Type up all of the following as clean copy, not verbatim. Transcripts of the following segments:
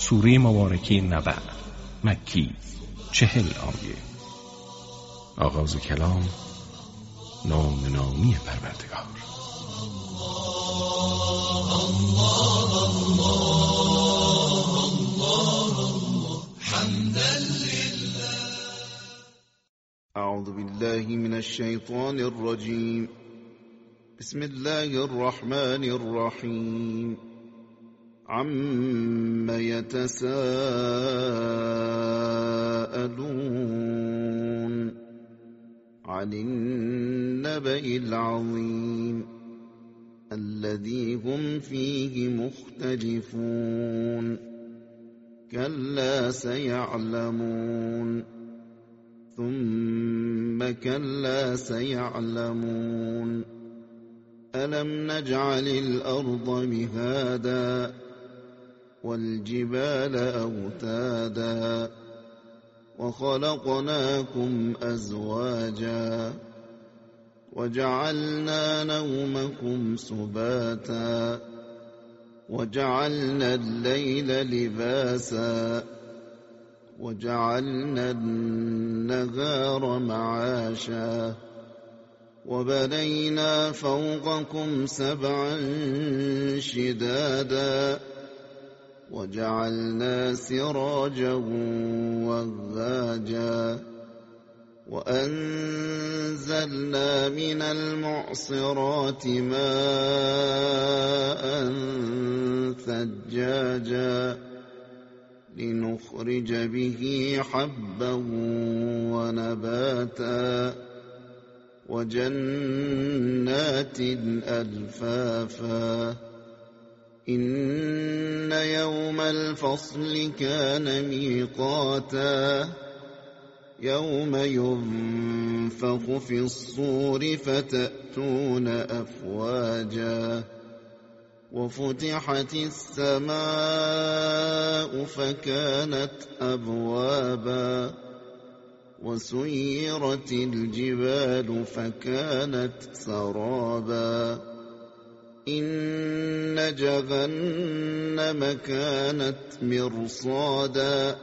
سوره مبارکه نبأ، مکی، 40 آیه. آغاز کلام، نام نامی پروردگار. أعوذ بالله من الشيطان الرجيم. بسم الله الرحمن الرحيم. عم يتساءلون عن النبأ العظيم الذي هم فيه مختلفون كلا سيعلمون ثم كلا سيعلمون ألم نجعل الأرض مهادا والجبال أوتادا وخلقناكم أزواجا وجعلنا نومكم سباتا وجعلنا الليل لباسا وجعلنا النهار معاشا وبنينا فوقكم سبعا شدادا وجعلنا سراجا وهاجا وأنزلنا من المعصرات ماء ثجاجا لنخرج به حبا ونباتا وجنات ألفافا إن يوم الفصل كان ميقاتا يوم ينفخ في الصور فتأتون أفواجا وفتحت السماء فكانت أبوابا وسيرت الجبال فكانت سرابا إن جهنم كانت مرصادا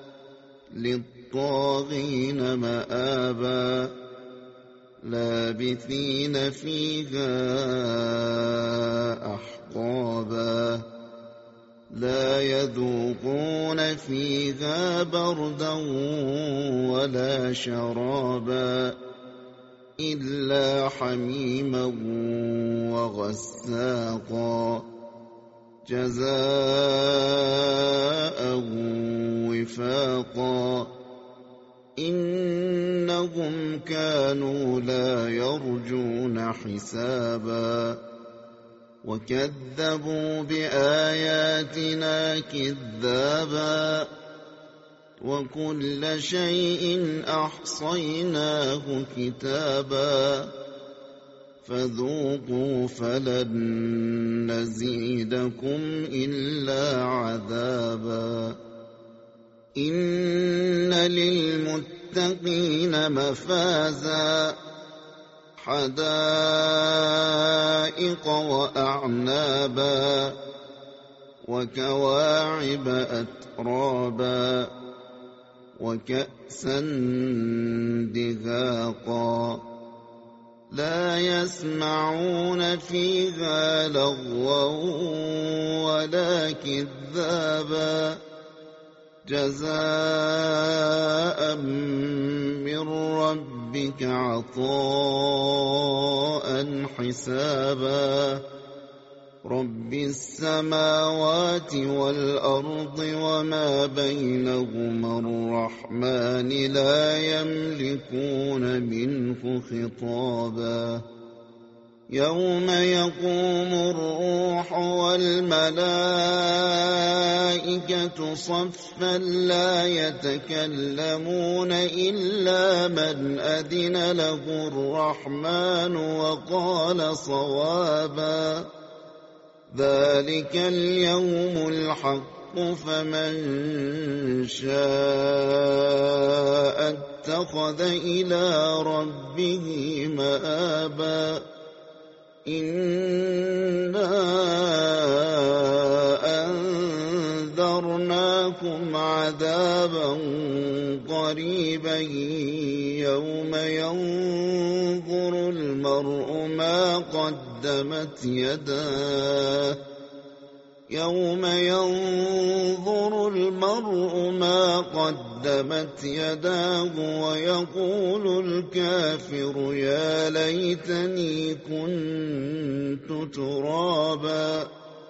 للطاغين مآبا لابثين فيها أحقابا لا يذوقون فيها بردا ولا شرابا إلا حميما وغساقا جزاء وفاقا إنهم كانوا لا يرجون حسابا وكذبوا بآياتنا كذابا وكل شيء أحصيناه كتابا فذوقوا فلن نزيدكم إلا عذابا إن للمتقين مفازا حدائق وأعنابا وكواعب أترابا وكأسا دهاقا لا يسمعون فيها لغوا ولا كذابا جزاء من ربك عطاء حسابا رب السماوات والأرض وما بينهما الرحمن لا يملكون منه خطابا يوم يقوم الروح والملائكة صفا لا يتكلمون إلا من أذن له الرحمن وقال صوابا ذلك اليوم الحق فمن شاء اتخذ إلى ربه مآبا إنا أنذرناكم عذابا قريبا يوم ينظر المرء ما قدمت يداه ويقول الكافر يا ليتني كنت ترابا.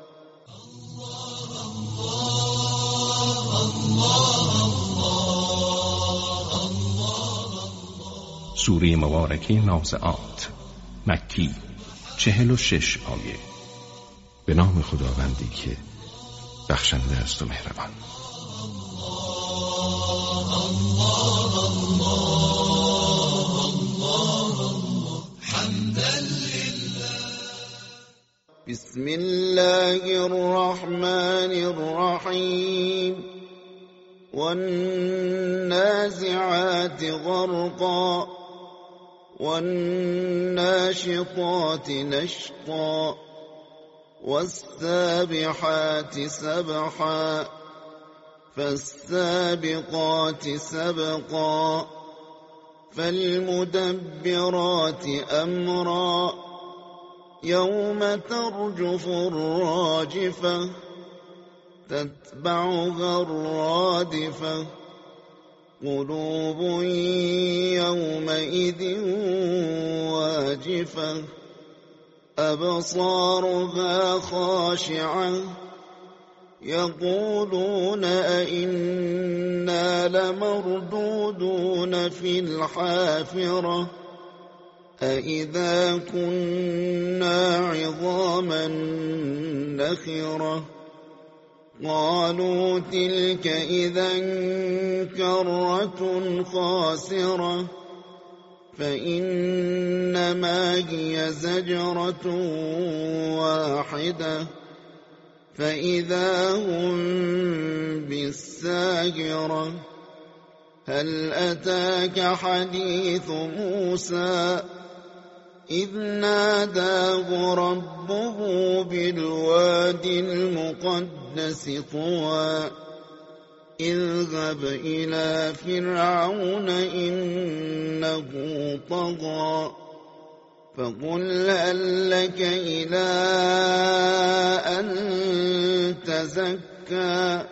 سوره مبارکه نازعات، مکی، 46 آیه. به نام خداوندی که بخشنده است و مهربان. بسم الله الرحمن الرحيم والنازعات غرقا والناشطات نشطا والسابحات سبحا فالسابقات سبقا فالمدبرات أمرا يوم ترجف الراجفة تتبعها الرادفة قلوب يومئذ واجفة أبصارها خاشعة يقولون أئنا لمردودون في الحافرة أئذا كنا عظاما نخرة قالوا تلك إذا كرة خاسرة فإنما هي زجرة واحدة فإذا هم بالساهرة هل أتاك حديث موسى إذ ناداه ربه بالواد المقدس طوى اذهب إلى فرعون إنه طغى فقل هل لك إلى أن تزكى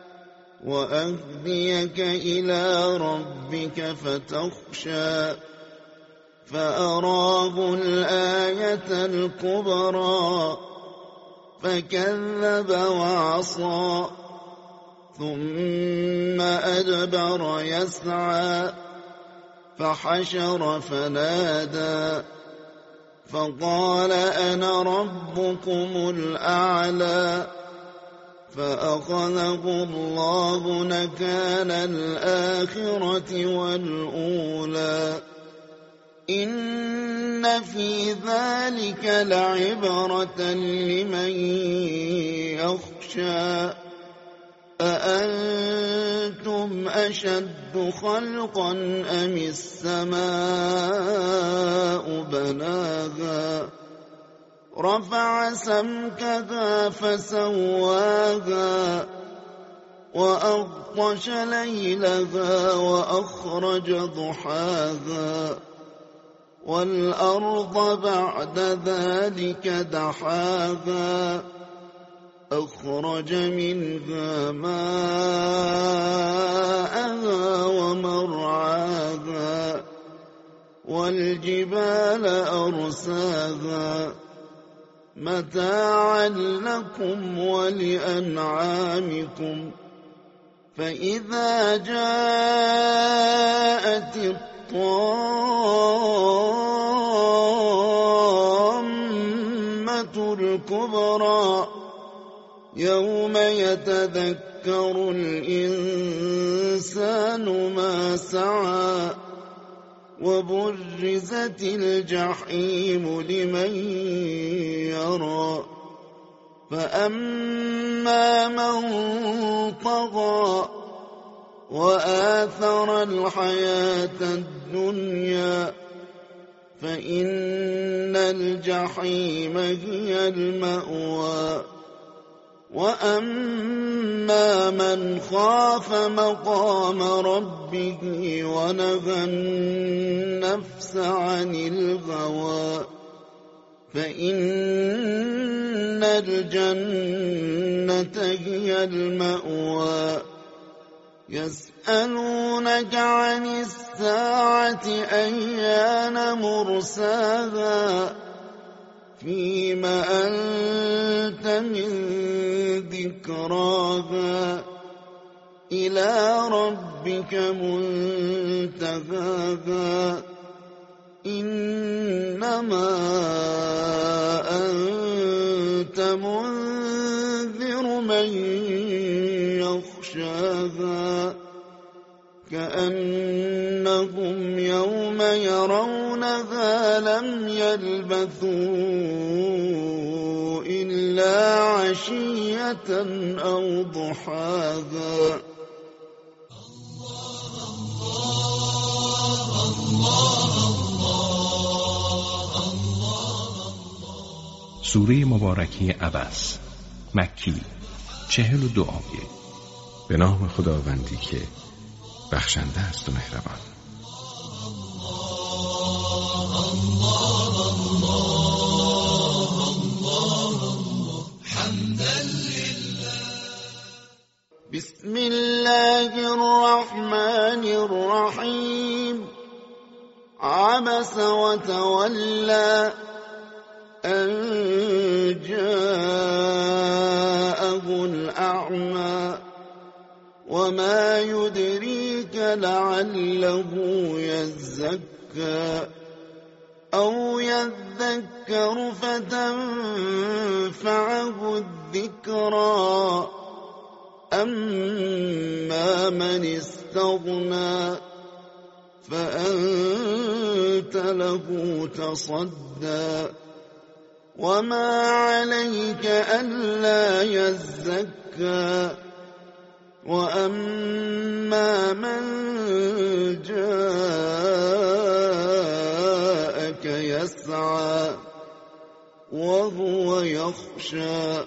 وأهديك إلى ربك فتخشى فأراه الآية الكبرى فكذب وعصى ثم أدبر يسعى فحشر فنادى فقال أنا ربكم الأعلى فأخذه الله نكال الآخرة والأولى إن في ذلك لعبرة لمن يخشى أأنتم أشد خلقا أم السماء بناها رفع سمكها فسواها وأغطش ليلها وأخرج ضحاها والأرض بعد ذلك دحاها أخرج منها ماءها ومرعاها والجبال أرساها متاعا لكم ولأنعامكم فإذا جاءت الطامة الكبرى يوم يتذكر الإنسان ما سعى وبرزت الجحيم لمن يرى فأما من طغى وآثر الحياة الدنيا فإن الجحيم هي المأوى وأما من خاف مقام ربه ونهى النفس عن الهوى فإن الجنة هي المأوى يسألونك عن الساعة أيان مرساها فيم أنت من ذكراها إلى ربك منتهاها إنما أنت منذر من يخشاها كأنهم يوم يرونها لم يلبثوا إلا عشية أو ضحاها. سوره مبارکه عبس، مکی، 42 آیه. به نام خداوندی که بخشنده است و مهربان. بسم الله الرحمن الرحيم عبس وتولى أن جاءه الأعمى وما يدريك لعله يزكى أو يذكر فتنفعه الذكرى أما من استغنى فأنت له تصدى وما عليك ألا يزكى وأما من جاءك يسعى وهو يخشى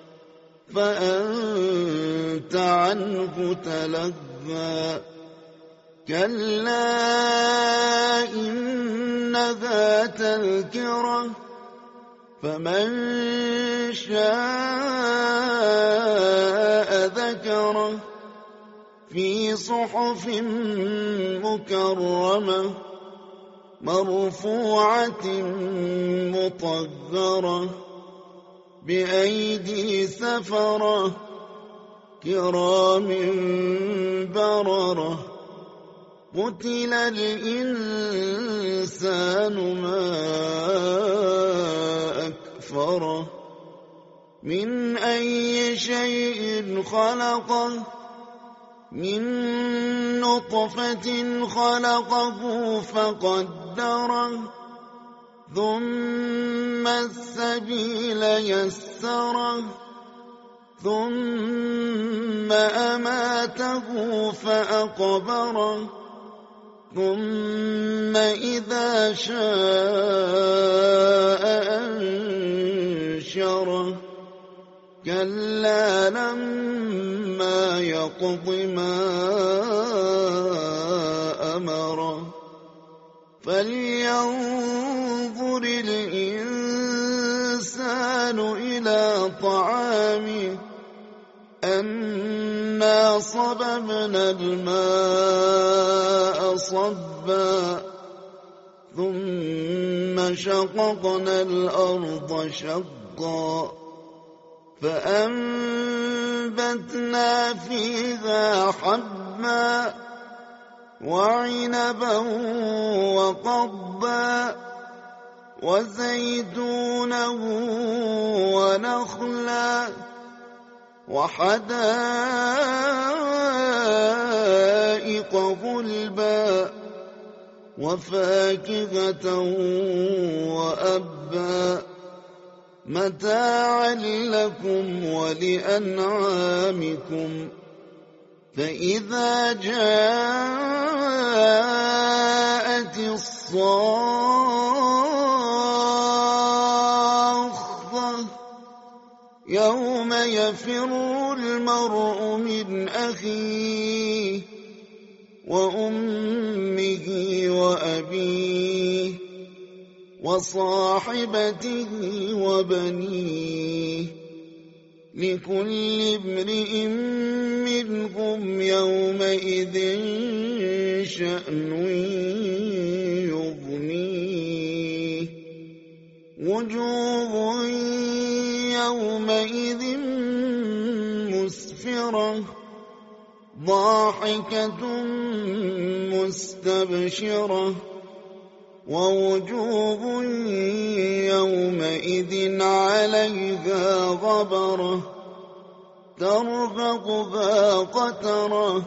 فأنت عنه تلهى كلا إنها تذكرة فمن شاء ذكره في صحف مكرمة مرفوعة مطهرة بأيدي سفرة كرام بررة قتل الإنسان ما أكفره من أي شيء خلقه من نطفة خلقه فقدره ثم السبيل يسره ثم أماته فأقبره ثم إذا شاء أنشره كلا لما يقض ما أمره فلينظر الإنسان إلى طعامه أنا صببنا الماء صبا ثم شققنا الأرض شقا فأنبتنا فيها حبا وعنبا وقضبا وزيتونا ونخلا وحدائق غلبا وفاكهة وأبا متاعا لكم ولأنعامكم فإذا جاءت الصاخة يوم يفر المرء من أخيه وأمه وأبيه وصاحبته وبنيه لكل امرئ منهم يومئذ شأن يغنيه وجوه يومئذ مسفرة ضاحكة مستبشرة ووجوه يومئذ عليها غبرة ترهقها قترة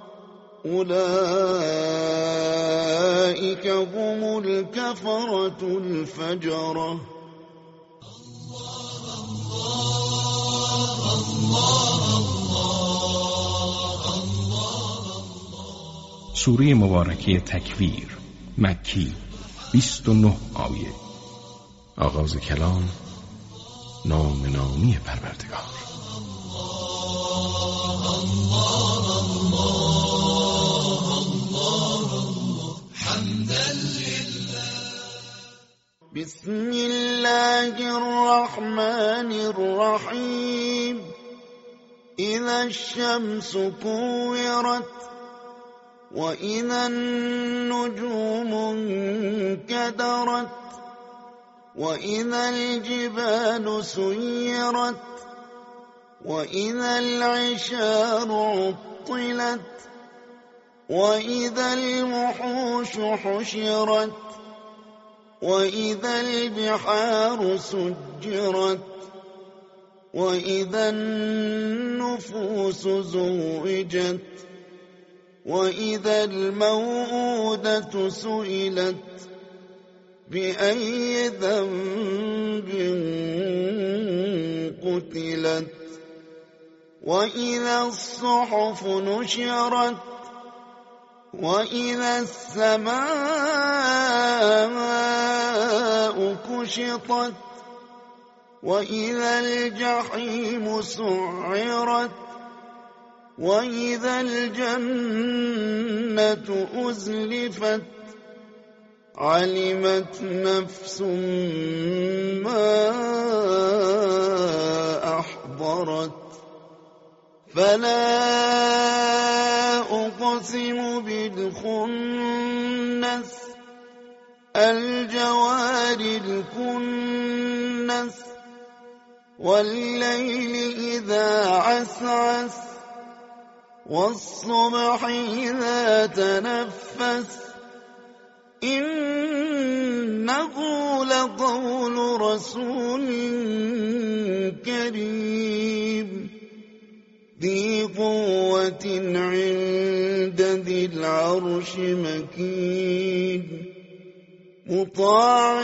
أولئك هم الكفرة الفجرة. سوره مبارکه تکویر مکی 29 آیه. آغاز کلام نام نامی پروردگار. بسم الله الرحمن الرحيم إذا الشمس كورت وإذا النجوم انكدرت وإذا الجبال سيرت وإذا العشار عطلت وإذا الوحوش حشرت وإذا البحار سجرت وإذا النفوس زوجت وإذا الموءودة سئلت بأي ذنب قتلت وإذا الصحف نشرت وإذا السماء كشطت وإذا الجحيم سعرت وإذا الجنة أزلفت علمت نفس ما أحضرت فلا أقسم بالخنس الجوار الكنس والليل إذا عسعس والصبح إذا تنفس إنه لقول رسول كريم ذي قوة عند ذي العرش مكين مطاع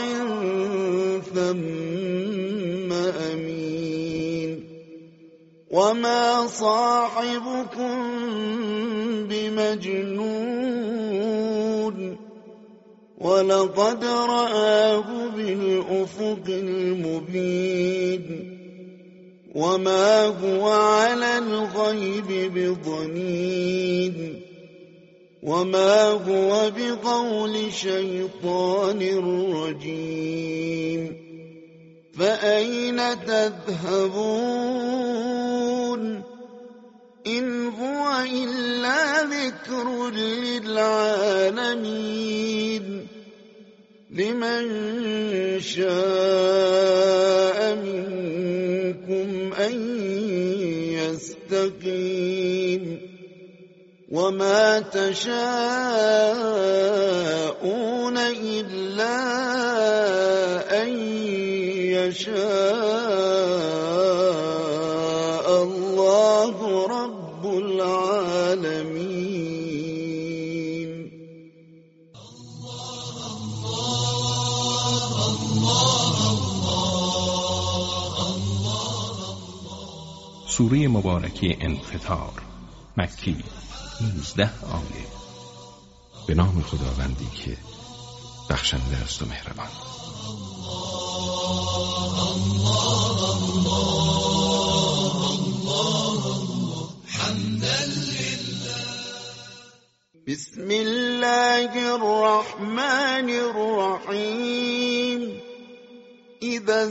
ثم أمين وما صاحبكم بمجنون ولقد رآه بالأفق المبين وما هو على الغيب بضنين وما هو بقول شيطان رجيم فأين تذهبون إن هو إلا ذكر للعالمين لمن شاء منكم أن يستقيم وما تشاءون إلا أن يشاء الله رب العالمين. سوره مبارکه انفطار مکی 19 آیه. به نام خداوندی که بخشنده است و مهربان. بسم الله الرحمن الرحيم إذا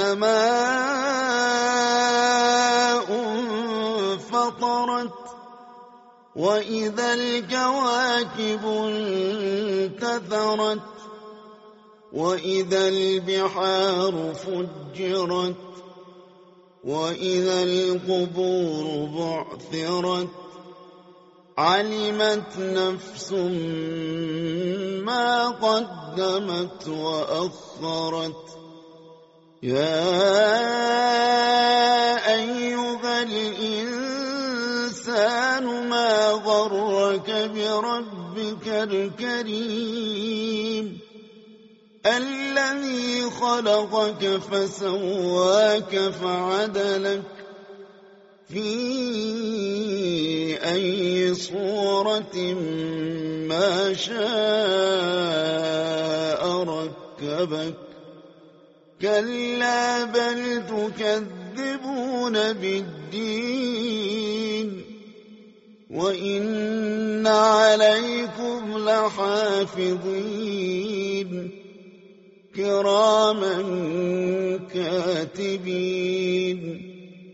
السماء انفطرت وإذا الكواكب انتثرت وإذا البحار فجرت وإذا القبور بعثرت علمت نفس ما قدمت وأخرت يا أيها الإنسان ما غرك بربك الكريم الذي خلقك فسواك فعدلك في أي صورة ما شاء ركبك كلا بل تكذبون بالدين وإن عليكم لحافظين كراما كاتبين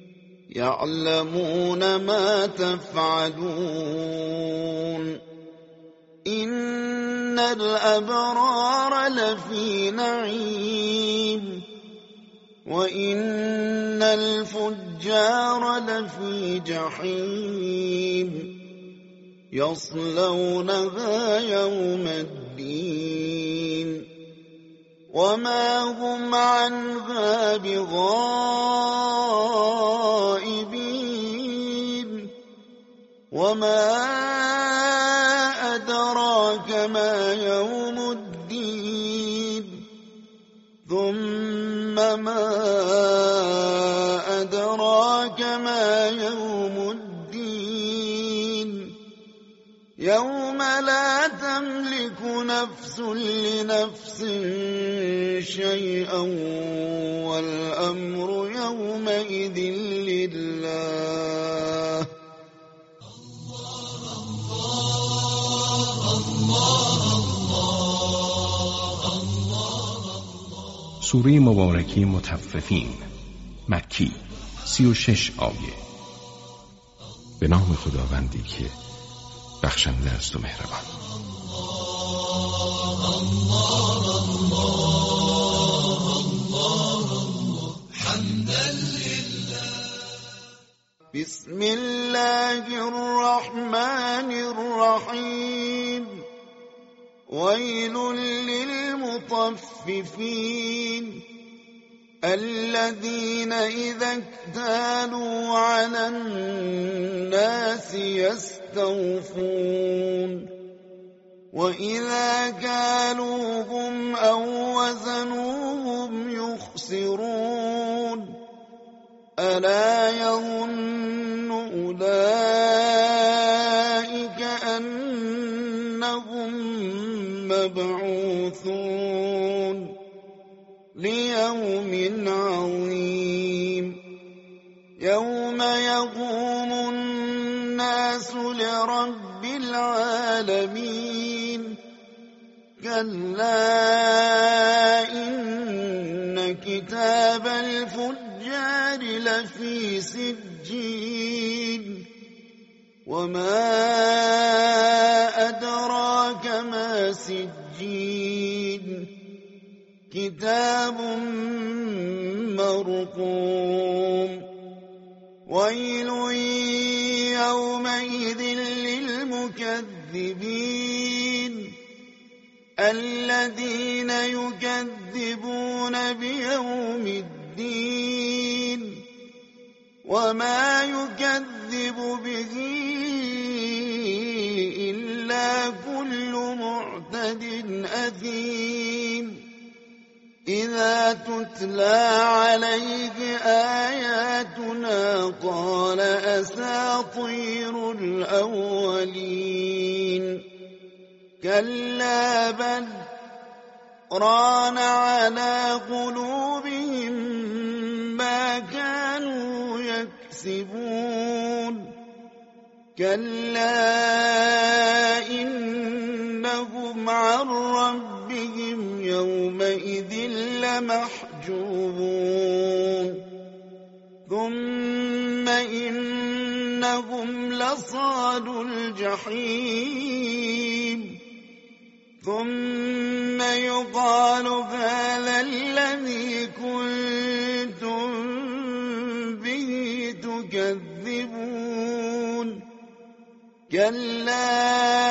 يعلمون ما تفعلون إن الأبرار لفي نعيم وإن الفجار لفي جحيم يصلونها يوم الدين وما هم عنها بغائبين وما أدراك ما يوم الدين ثم ما أدراك ما يوم الدين يوم لا تملك نفس لنفس شيئا والأمر يومئذ لله سوره مبارکه مطففین مکی 36 آیه. به نام خداوندی که بخشنده است و مهربان. بسم الله الرحمن الرحيم ويل للمطففين الذين إذا اكتالوا على الناس يستوفون وإذا كالوهم أو وزنوهم يخسرون ألا يظن أولئك أنهم مبعوثون ليوم عظيم يوم يقوم الناس لرب العالمين كلا إن كتاب الفجار لفي سجين وما أدراك ما سجين كتاب مرقوم ويل يومئذ للمكذبين الذين يكذبون بيوم الدين وما يكذب به إلا كل معتد أثيم إذا تتلى عليه آياتنا قال أساطير الأولين كلا بل ران على قلوبهم ما كانوا يكسبون كلا إنهم عن ربهم يومئذ لمحجوبون ثم إنهم لصالو الجحيم ثم يقال هذا الذي كنتم به تكذبون كلا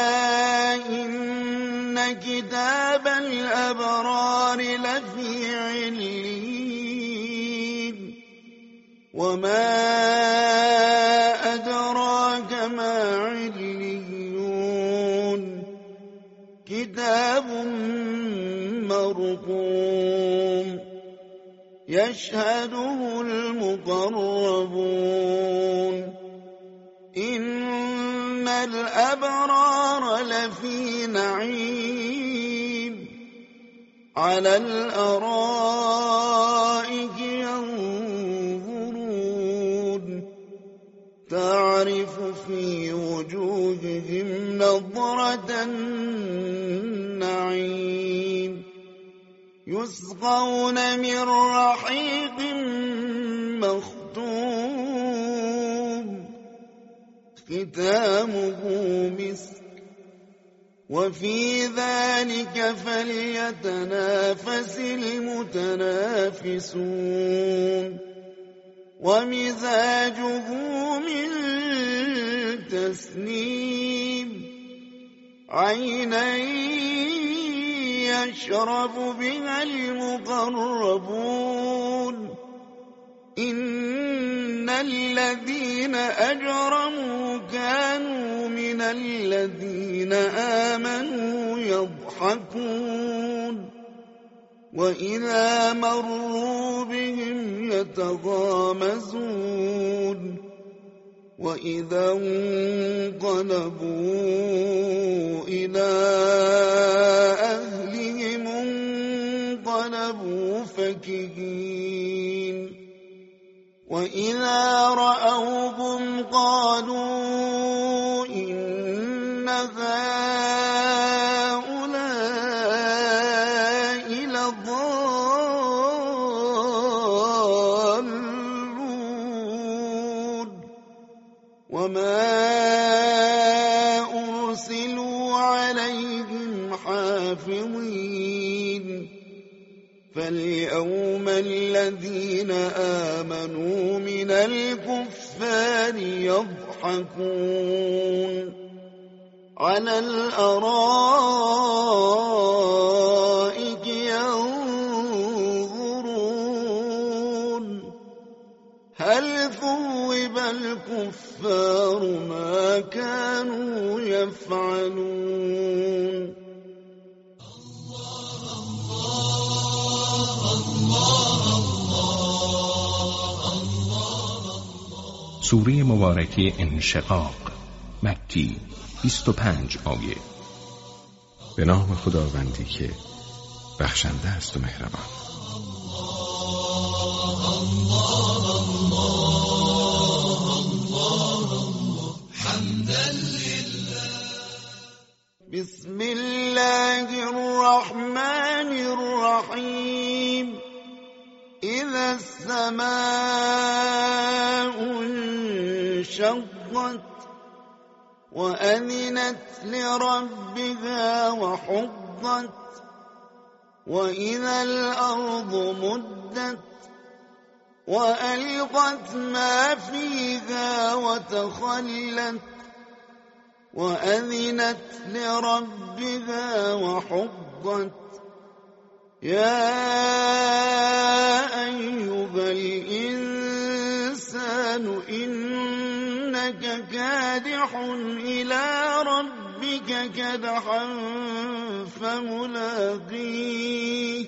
إن كتاب الأبرار لفي عليين وما أدراك ما عليون كتاب مرقوم يشهده المقربون إن الأبرار لفي نعيم على الأرائك ينظرون تعرف في وجوههم نضرة النعيم يسقون من رحيق مختوم ختامه مسك وفي ذلك فليتنافس المتنافسون ومزاجه من تسنيم عينا يشرب بها المقربون إن الذين أجرموا كانوا من الذين آمنوا يضحكون وإذا مروا بهم يتغامزون وإذا انقلبوا إلى أهلهم انقلبوا فكهين وإذا رأوهم قالوا إن هؤلاء لضالون وما أرسلوا عليهم حافظين فاليوم الذين آمنوا من الكفار يضحكون على الأرائك ينظرون هل ثوب الكفار ما كانوا يفعلون سوره مبارکه انشقاق مکی 25 آیه. به نام خداوندی که بخشنده است و مهربان. بسم الله الرحمن الرحيم إذا السماء انشقت وأذنت لربها وحقت وإذا الأرض مدت وألقت ما فيها وتخلت وأذنت لربها وحقت يا أيها الإنسان إنك كادح إلى ربك كدحا فملاقيه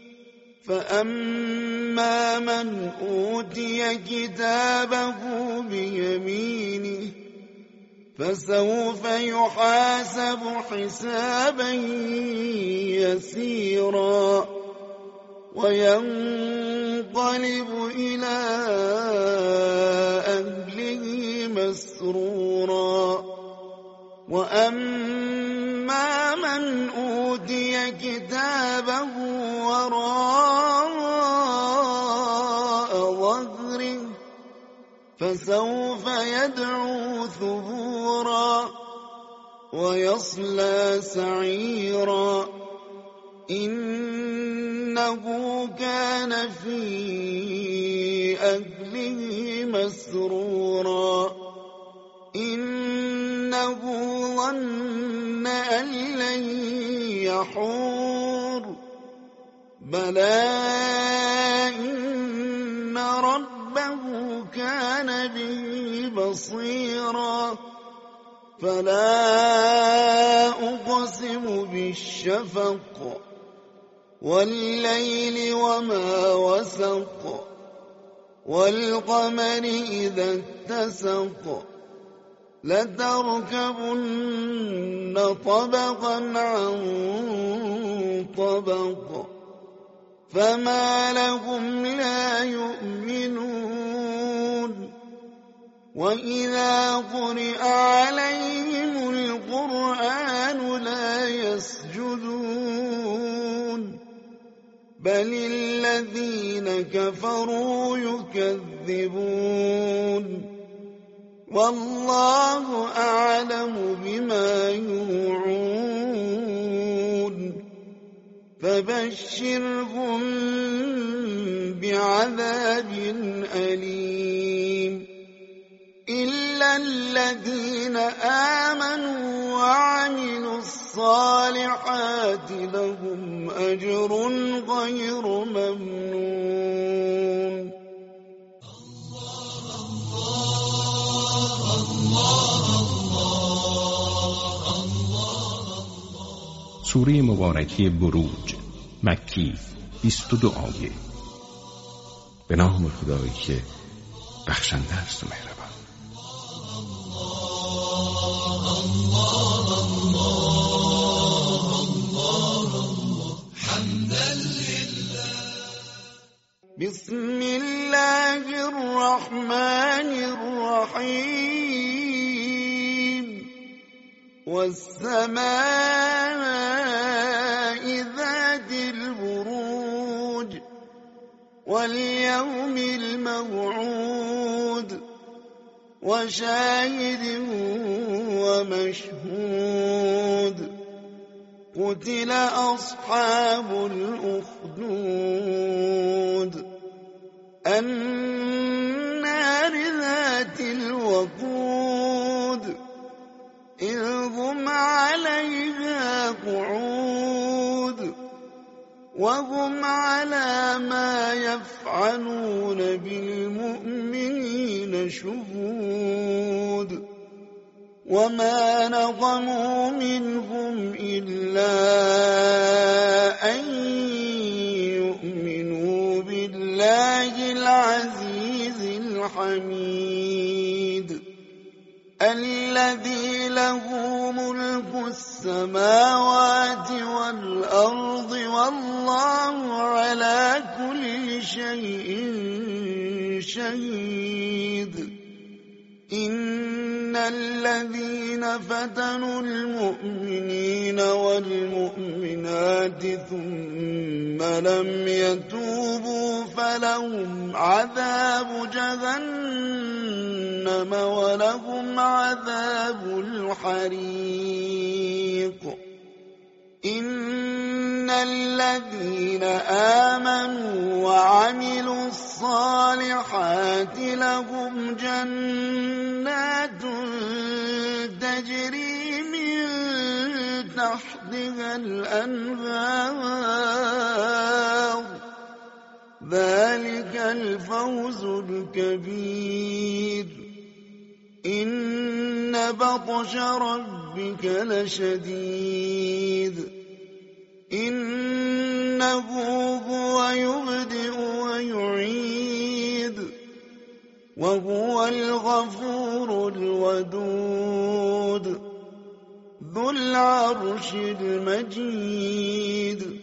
فأما من أوتي كتابه بيمينه فسوف يحاسب حسابا يسيرا وينقلب إلى أهله مسرورا وأما من أوتي كتابه وراء ظهره فسوف يدعو ثبورا ويصلى سعيرا إنه كان في أهله مسرورا إنه ظن أن لن يحور بلى إن ربه كان به بصيرا فلا أقسم بالشفق والليل وما وسق والقمر إذا اتسق لتركبن طبقا عن طبق فما لهم لا يؤمنون وإذا قرئ عليهم القرآن لا يسجدون بل الذين كفروا يكذبون والله أعلم بما يوعون فبشرهم بعذاب أليم إلا الذين آمنوا وعملوا الصالحات لهم أجر غير ممنون. سوره مبارکه بروج مکی 22 آیه. به نام خدایی که بخشنده است و مهربان. بسم الله الرحمن الرحيم والسماء ذات البروج واليوم الموعود وشاهد ومشهود قتل أصحاب الأخدود النار ذات الوقود إذ هم عليها قعود وهم على ما يفعلون بالمؤمنين شهود وما نقموا منهم إلا أن يؤمنوا بالله العزيز الحميد الذي له ملك السماوات والأرض والله على كل شيء شهيد إن الذين فتنوا المؤمنين والمؤمنات ثم لم يتوبوا فلهم عذاب جهنم ولهم عذاب الحريق إن الذين آمنوا وعملوا الصالحات لهم جنات تجري من تحتها الأنهار ذلك الفوز الكبير إن بطش ربك لشديد إنه هو يبدئ ويعيد وهو الغفور الودود ذو العرش المجيد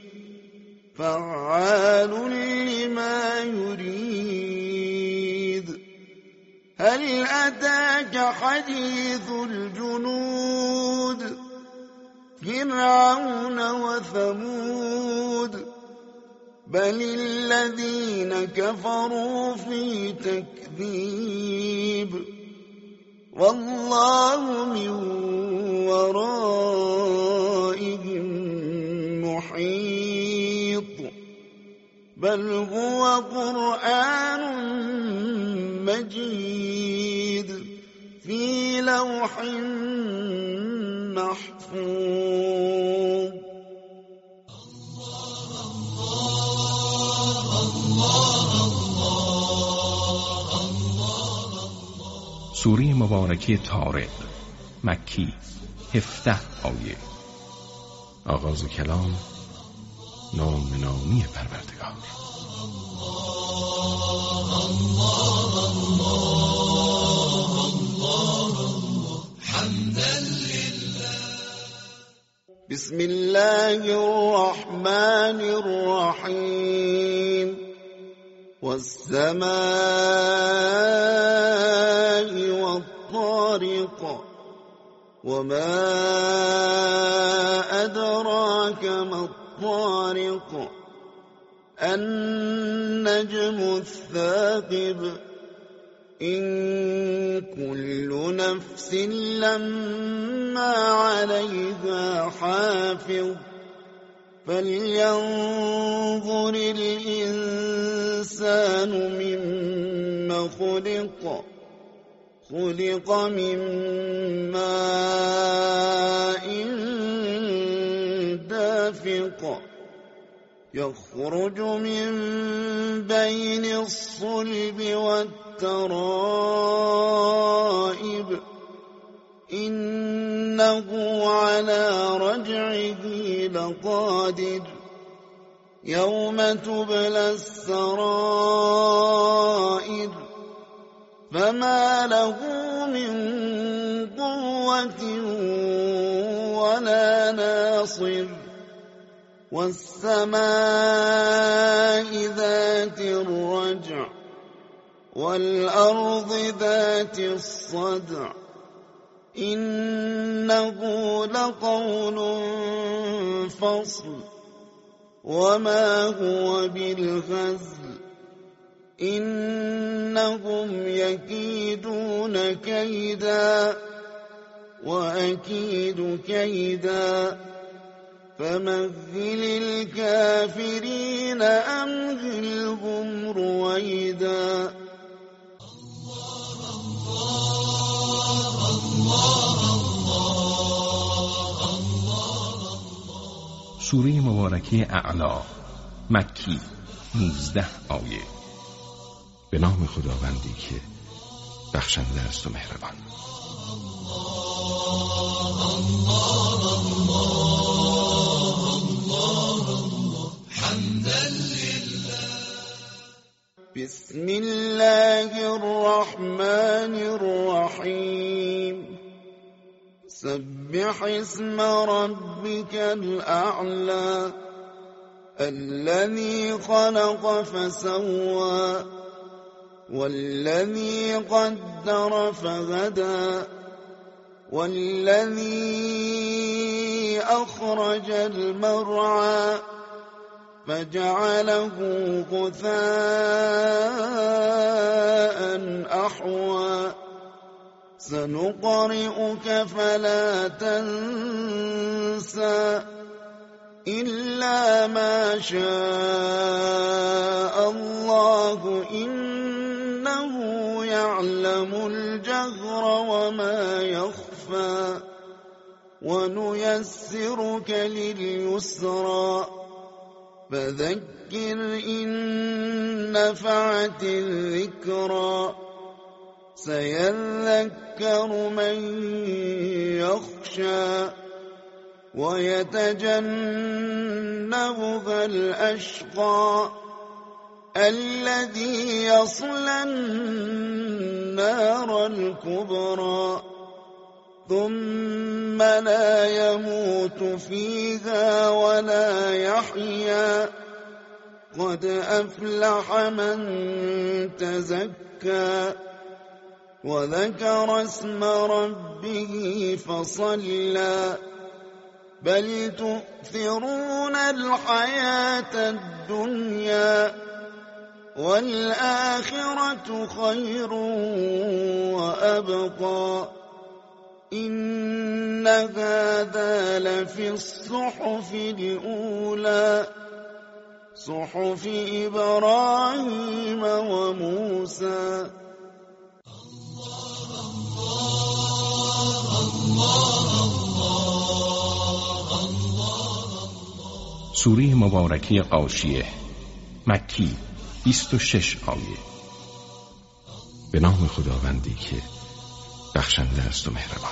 فعال لما يريد هل هل أتاك حديث الجنود فرعون وثمود بل الذين كفروا في تكذيب والله من ورائهم محيط بل هو قرآن مجيد في لوح محفوظ. سوره مبارکه طارق مکی 17 آیه. آغاز کلام نام نامی پروردگار. بسم الله الرحمن الرحيم والسماء والطارق وما أدراك ما الطارق النجم الثاقب إن كل نفس لما عليها حافظ فلينظر الإنسان مما خلق من ماء دافق يخرج من بين الصلب والترائب إنه على رجعه لقادر يوم تبلى السرائر فما له من قوة ولا ناصر والسماء ذات الرجع والأرض ذات الصدع إنه لقول فصل وما هو بالهزل إنهم يكيدون كيدا وأكيد كيدا فمهل الكافرين أمهلهم رويدا. سوره مبارکه اعلا مکی 19 آیه. به نام خداوندی که بخشنده است و مهربان. بسم الله الرحمن الرحيم سبح اسم ربك الأعلى الذي خلق فسوى والذي قدر فهدى والذي أخرج المرعى فجعله غثاء أحوى سنقرئك فلا تنسى إلا ما شاء الله إنه يعلم الجهر وما يخفى ونيسرك لليسرى فذكر إن نفعت الذكرى سيذكر من يخشى ويتجنبها الأشقى الذي يصلى النار الكبرى ثم لا يموت فيها ولا يحيا قد أفلح من تزكى وذكر اسم ربه فصلى بل تؤثرون الحياة الدنيا والآخرة خير وأبقى إن هذا لفي الصحف الأولى صحف إبراهيم وموسى. سوره مبارکه غاشیه مکی 26 آیه. به نام خداوندی که بخشنده است و مهربان.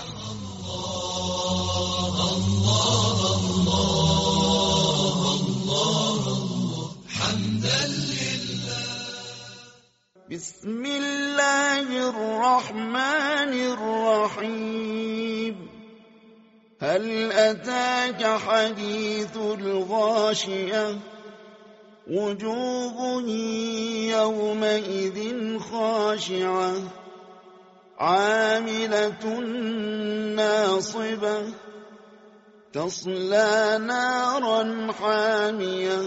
بسم الله الرحمن الرحيم هل أتاك حديث الغاشية وجوه يومئذ خاشعة عاملة ناصبة تصلى نارا حامية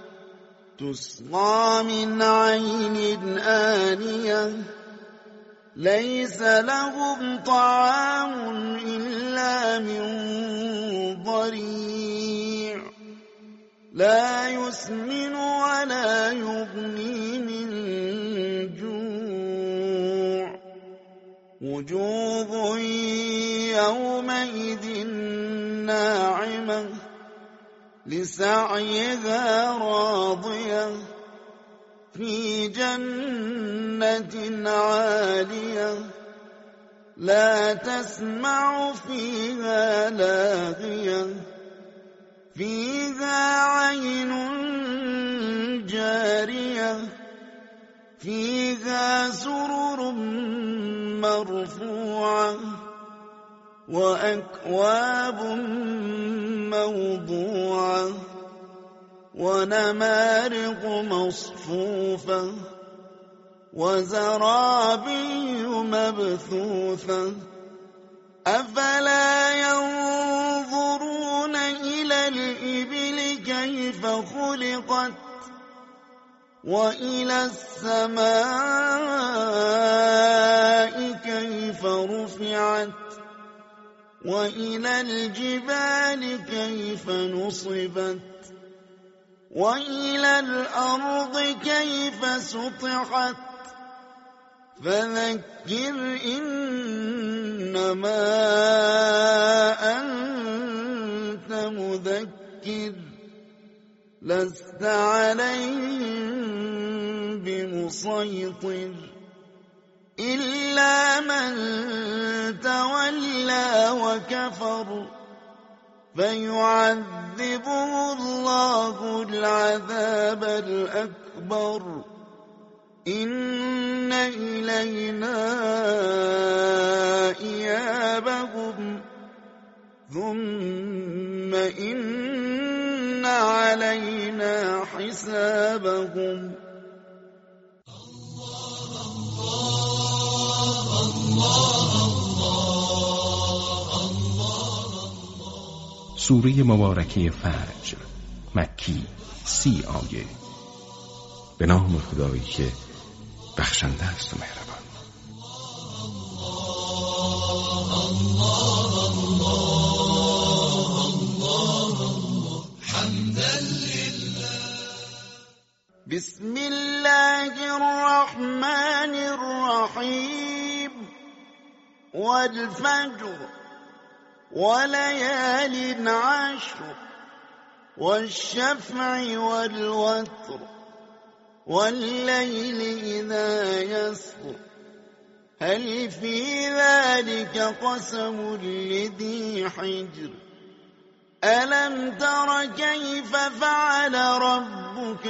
تسقى من عين آنية ليس لهم طعام إلا من ضريع لا يسمن ولا يغني من جوع وجوه يومئذ ناعمة لسعيها راضية في جنة عالية لا تسمع فيها لاغية فيها عين جارية فيها سرر مرفوعة وأكواب موضوعة ونمارق مصفوفة وزرابي مبثوثة أفلا ينظرون إلى الإبل كيف خلقت وإلى السماء كيف رفعت وإلى الجبال كيف نصبت وإلى الأرض كيف سطحت فذكر إنما أنت مذكر لست عليهم بمسيطر إلا من تولى وكفر فيعذبه الله العذاب الأكبر إن إلينا إيابهم ثم إن علينا حسابهم. سوره مبارکه فجر مکی 30 آیه. به نام خدایی که بخشنده است و مهربان. بسم الله الرحمن الرحيم والفجر وليال عشر والشفع والوتر والليل إذا يسر هل في ذلك قسم لذي حجر ألم تر كيف فعل ربك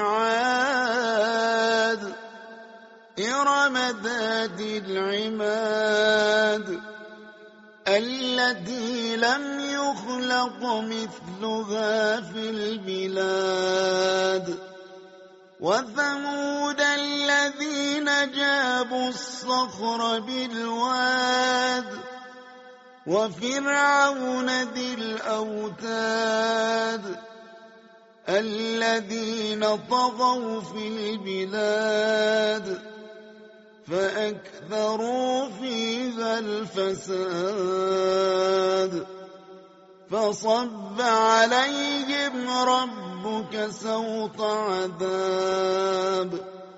بعاد إرم ذات العماد التي لم يخلق مثلها في البلاد وثمود الذين جابوا الصخر بالواد وفرعون ذي الأوتاد الذين طغوا في البلاد فأكثروا فيها الفساد فصب عليهم ربك سوط عذاب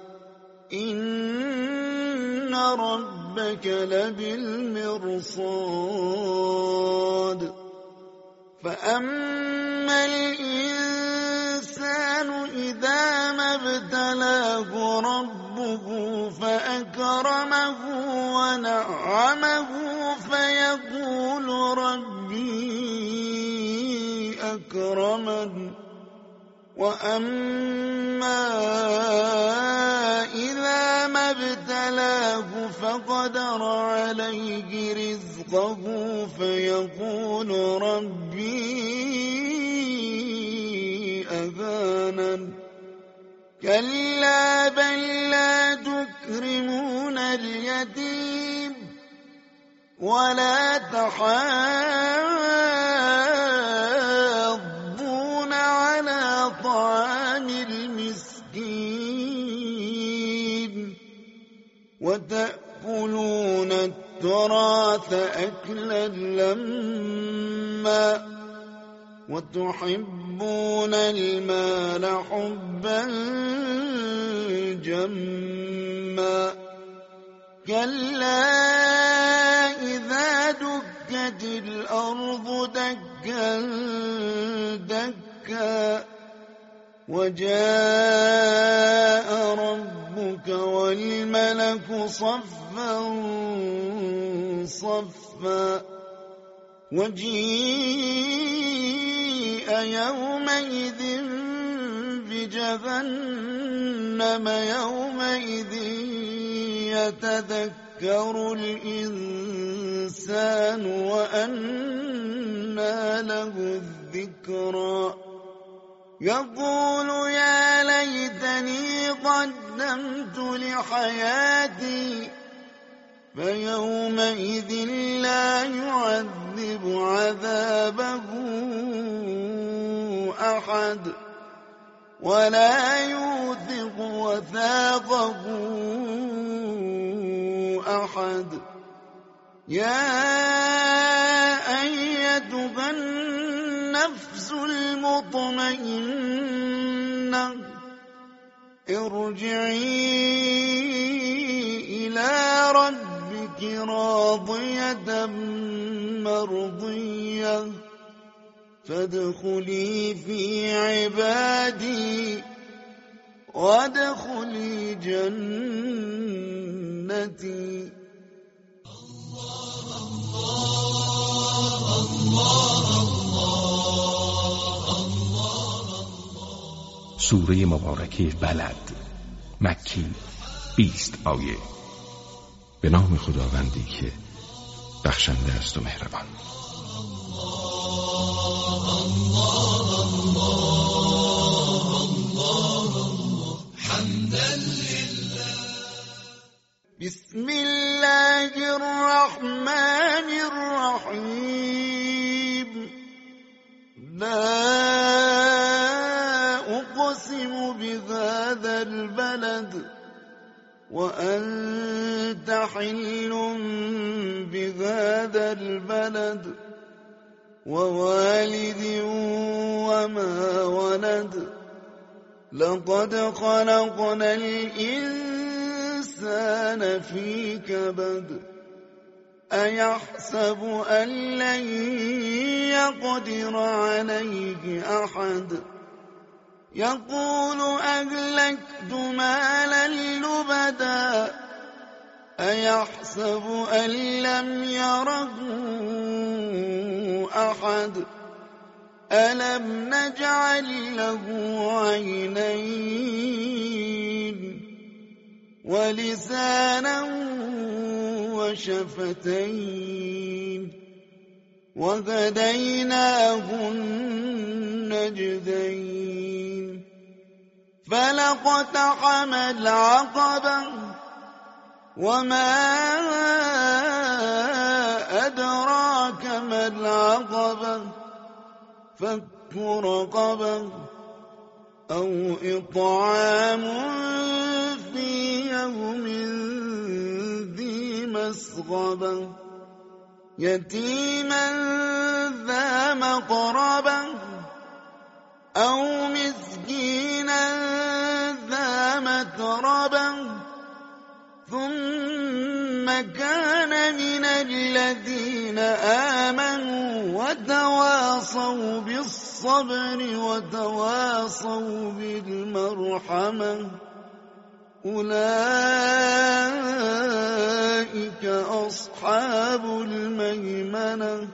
إن ربك لبالمرصاد فأما الإنسان إذا ما ابتلاه ربه فأكرمه ونعمه فيقول ربي أكرمن وأما إذا ما ابتلاه فقدر عليه رزقه فيقول ربي أهانن كلا بل لا تكرمون اليتيم ولا تحاضون على طعام المسكين وتأكلون التراث أكلا لما وتحبون المال حبا جما كلا إذا دكت الأرض دكا دكا وجاء ربك والملك صفا صفا وجيء يومئذ بجهنم يومئذ يتذكر الإنسان وأنى له الذكرى يقول يا ليتني قدمت لحياتي فيومئذ لا يعذب عذابه أحد ولا يوثق وثاقه أحد يا أيتها النفس المطمئنة ارجعي إلى ربك راضية مرضية فادخلي في عبادي وادخلي جنتي. سوره مبارکه بلد، مکی، 20 آیه. به نام خداوندی که بخشنده است و مهربان. بسم الله الرحمن الرحيم. لا أقسم بهذا البلد وأنت حل بهذا البلد ووالد وما ولد لقد خلقنا الإنسان في كبد أيحسب أن لن يقدر عليه أحد يقول أهلكت مالا لبدا أيحسب أن لم يره أحد ألم نجعل له عينين ولسانا وشفتين وهديناه النجدين فلاقتحم العقبة وما أدراك ما العقبة فك رقبة أو إطعام في يوم ذي مسغبة يتيما ذا مقربة أو مسكينا ذا متربة ثم كان من الذين آمنوا وتواصوا بالصبر وتواصوا بالمرحمة أولئك أصحاب الميمنة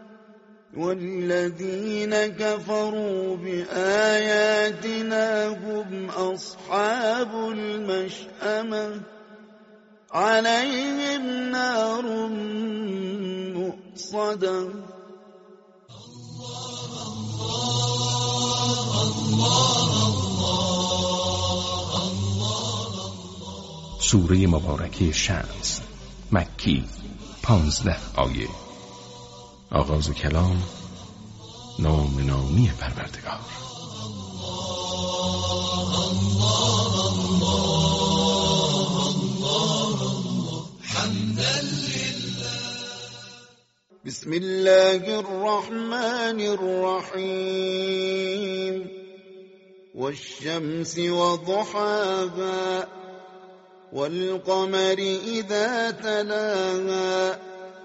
والذين كفروا بآياتنا هم أصحاب المشأمة عليهم نار مؤصدة. سوره مبارکه شمس، مکی، 15 آیه. آغاز کلام نام نامی پروردگار. بسم الله الرحمن الرحيم والشمس وضحاها والقمر إذا تلاها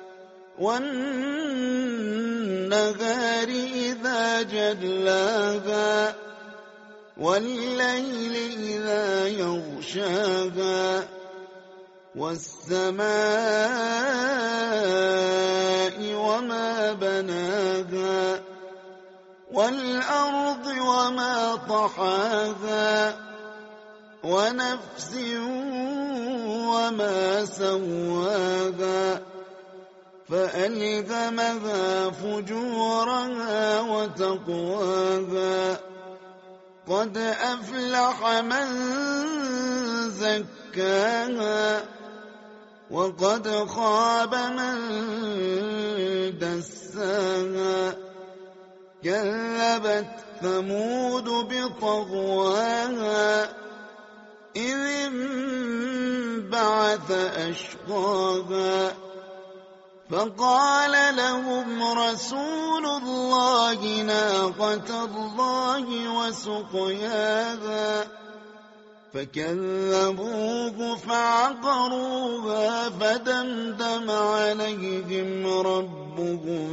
والنهار إذا جلاها والليل إذا يغشاها والسماء وما بناها والأرض وما طحاها ونفس وما سواها فألهمها فجورها وتقواها قد أفلح من زكاها وقد خاب من دساها كذبت ثمود بطغواها إذ انبعث أشقاها فقال لهم رسول الله ناقة الله وسقياها فكذبوه فعقروها فدمدم عليهم ربهم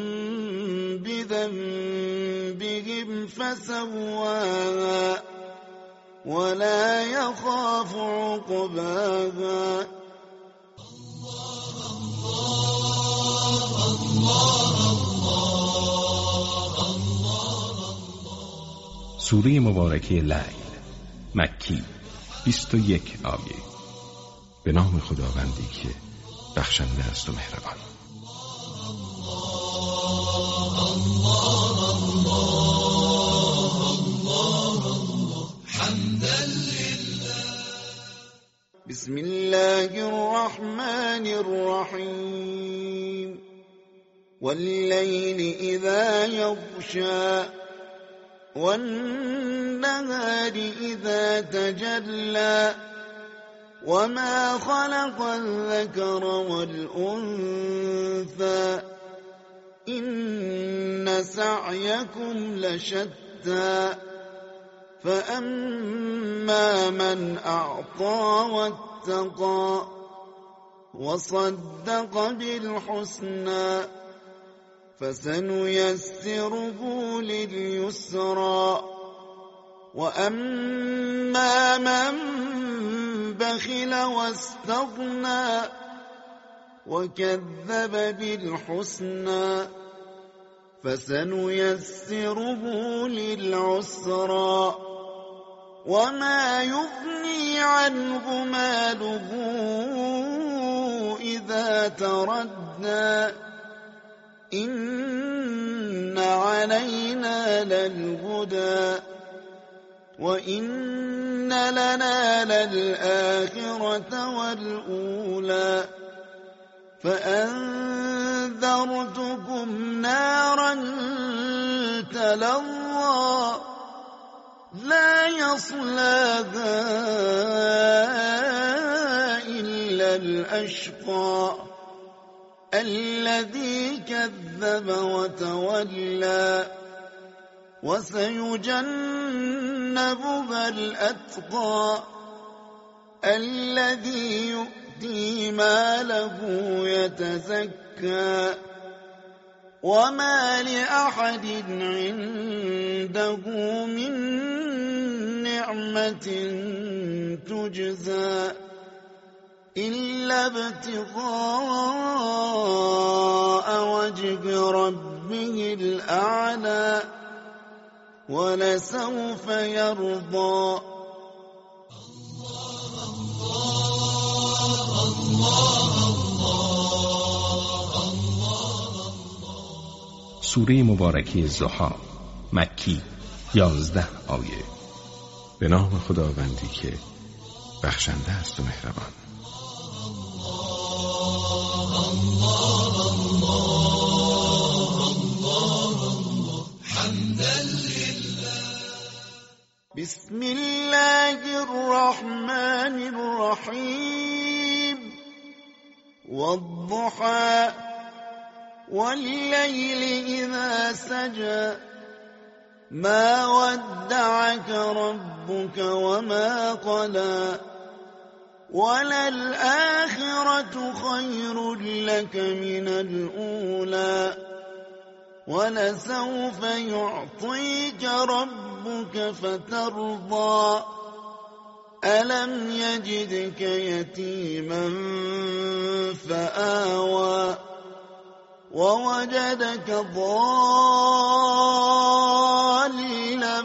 بذنبهم فسواها ولا يخاف عقباها. سوره مبارکه لیل، مکی، 21 آیه. به نام خداوندی که بخشنده است و مهربان. بسم الله الرحمن الرحيم والليل إذا يغشى والنهار إذا تجلى وما خلق الذكر والأنثى إن سعيكم لشتى فأما من أعطى واتقى وصدق بالحسنى فسنيسره لليسرى وأما من بخل واستغنى وكذب بالحسنى فسنيسره للعسرى وما يغني عنه ماله إذا تردى إن علينا للهدى وإن لنا للآخرة والأولى فأنذرتكم نارا تلظى لا يصلاها إلا الأشقى الذي كذب وتولى وسيجنبها الأتقى الذي يؤتي ماله يتزكى وما لأحد عنده من نعمة تجزى إلا ابتغاء وجه ربه الأعلى ولسوف يرضى. سوره مبارکه ضحی، مکی، 11 آیه. به نام خداوندی که بخشنده است و مهربان. بسم الله الرحمن الرحيم والضحى والليل إذا سجى ما ودعك ربك وما قلى وللآخرة خير لك من الأولى ولسوف يعطيك ربك فترضى ألم يجدك يتيما فآوى ووجدك ضالا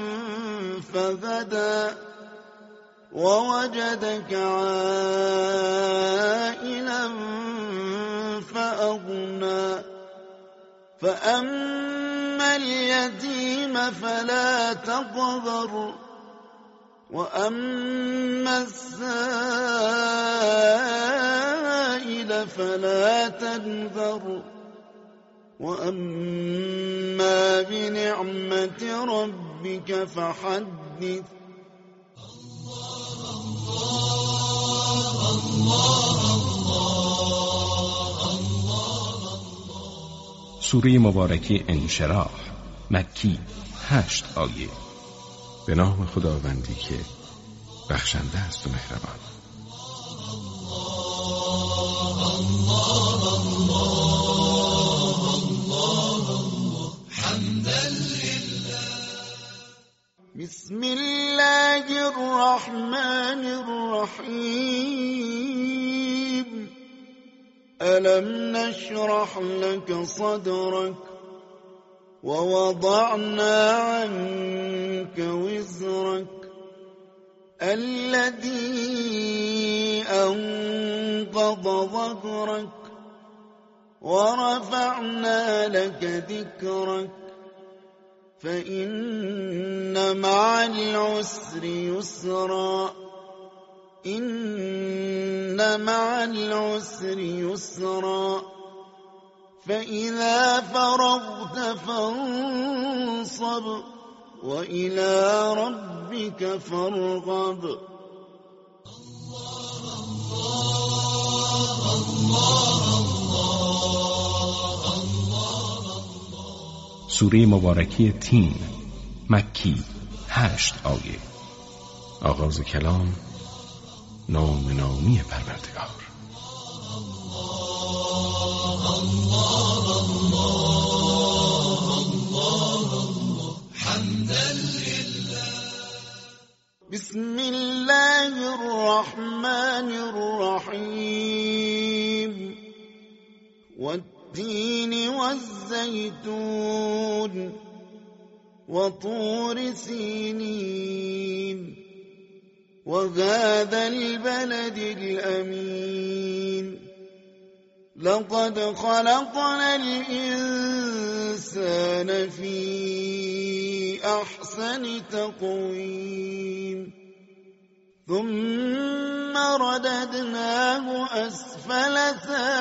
فهدى ووجدك عائلا فأغنى فأما اليتيم فلا تقهر وأما السائل فلا تنهر وأما بنعمة ربك فحدث. سوره مبارکه انشراح، مکی، 8 آیه. به نام خداوندی که بخشنده است و مهربان. بسم الله الرحمن الرحيم ألم نشرح لك صدرك ووضعنا عنك وزرك الذي أنقض ظهرك ورفعنا لك ذكرك فإن مع العسر يسرا إن مع العسر يسرا فإذا فرغت فانصب وإلى ربك فارغب. سوره مبارکه تین، مکی، 8 آیه. آغاز کلام نام نامی پروردگار. بسم الله الرحمن الرحيم والتين والزيتون وطور سينين وهذا البلد الأمين لقد خلقنا الإنسان في أحسن تقويم ثم رددناه أسفل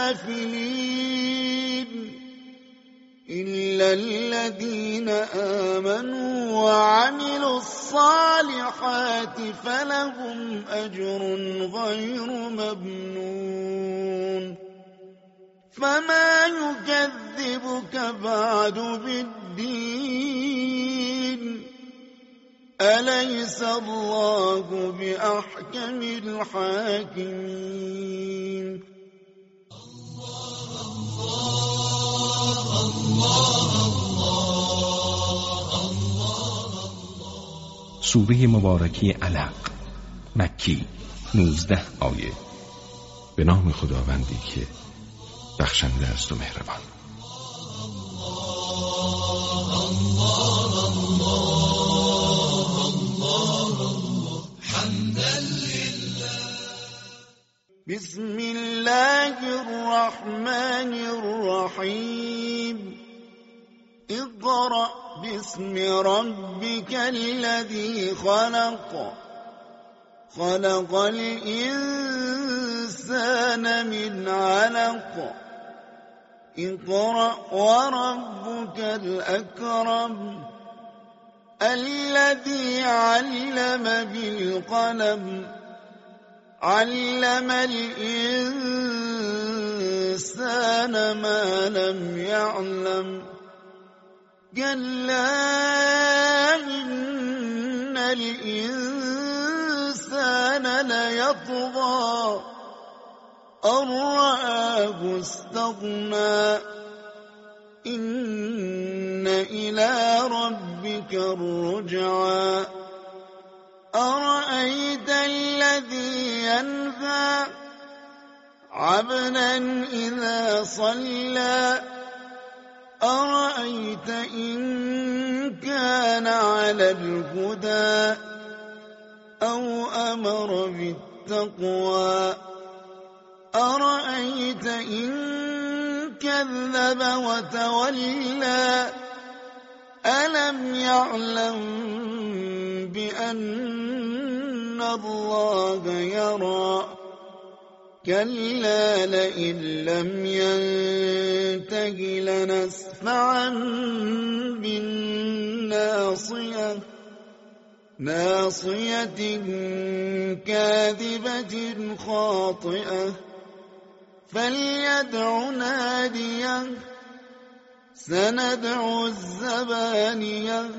سافلين إلا الذين آمنوا وعملوا الصالحات فلهم أجر غير ممنون فما يكذبك بعد بالدين أليس الله بأحكم الحاكمين سوره مبارکی علق مکی 19 آیه. به نام خداوندی که بخشنده است و مهربان. بسم الله الرحمن الرحيم اقرأ باسم ربك الذي خلق خلق الإنسان من علق اقرأ وربك الأكرم الذي علم بالقلم علم الإنسان ما لم يعلم كلا إن الإنسان ليطغى أن رآه استغنى إن إلى ربك الرجعى أرأيت الذي ينهى عبدا إذا صلى أرأيت إن كان على الهدى أو أمر بالتقوى أرأيت إن كذب وتولى ألم يعلم بأن الله يرى كلا لئن لم ينته لنسفعا بالناصية ناصية كاذبة خاطئة فليدع ناديه سندع الزبانية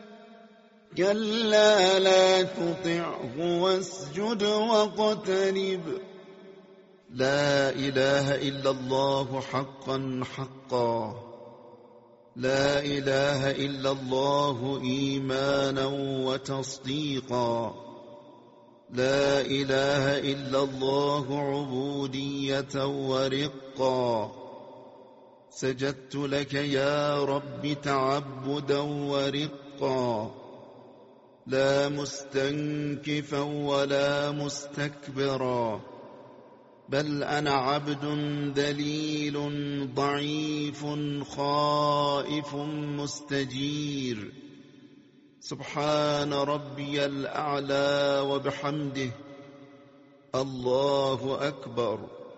كلا لا تطعه واسجد واقترب لا إله إلا الله حقا حقا لا إله إلا الله إيمانا وتصديقا لا إله إلا الله عبودية ورقا سجدت لك يا رب تعبدا ورقا لا مستنكفا ولا مستكبرا بل أنا عبد ذليل ضعيف خائف مستجير سبحان ربي الأعلى وبحمده الله أكبر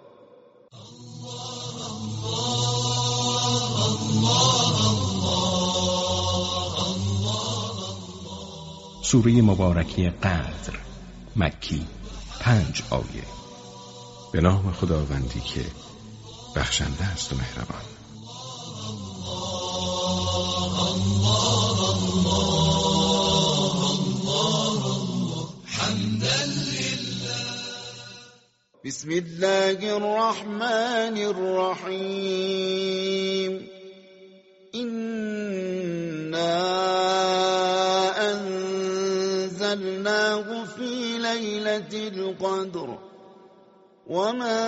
سوره مبارکی قدر مکی 5 آیه. به نام خداوندی که بخشنده است و مهربان. بسم الله الرحمن الرحيم إنا أنزلناه في ليلة القدر وما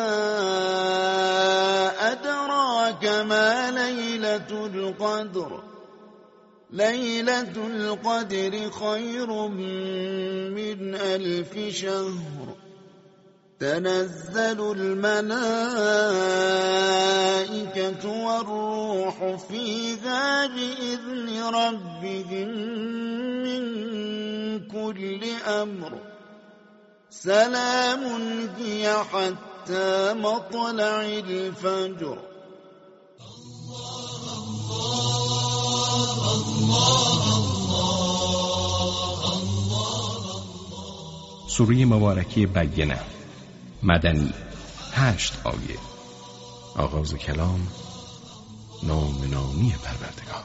أدراك ما ليلة القدر ليلة القدر خير من 1000 شهر تنزل الملائكة والروح فيها بإذن ربهم من كل أمر سلام هي حتى مطلع الفجر. سوره مبارکی بینه، مدنی، 8 آیه. آغاز کلام نام نامی پروردگار.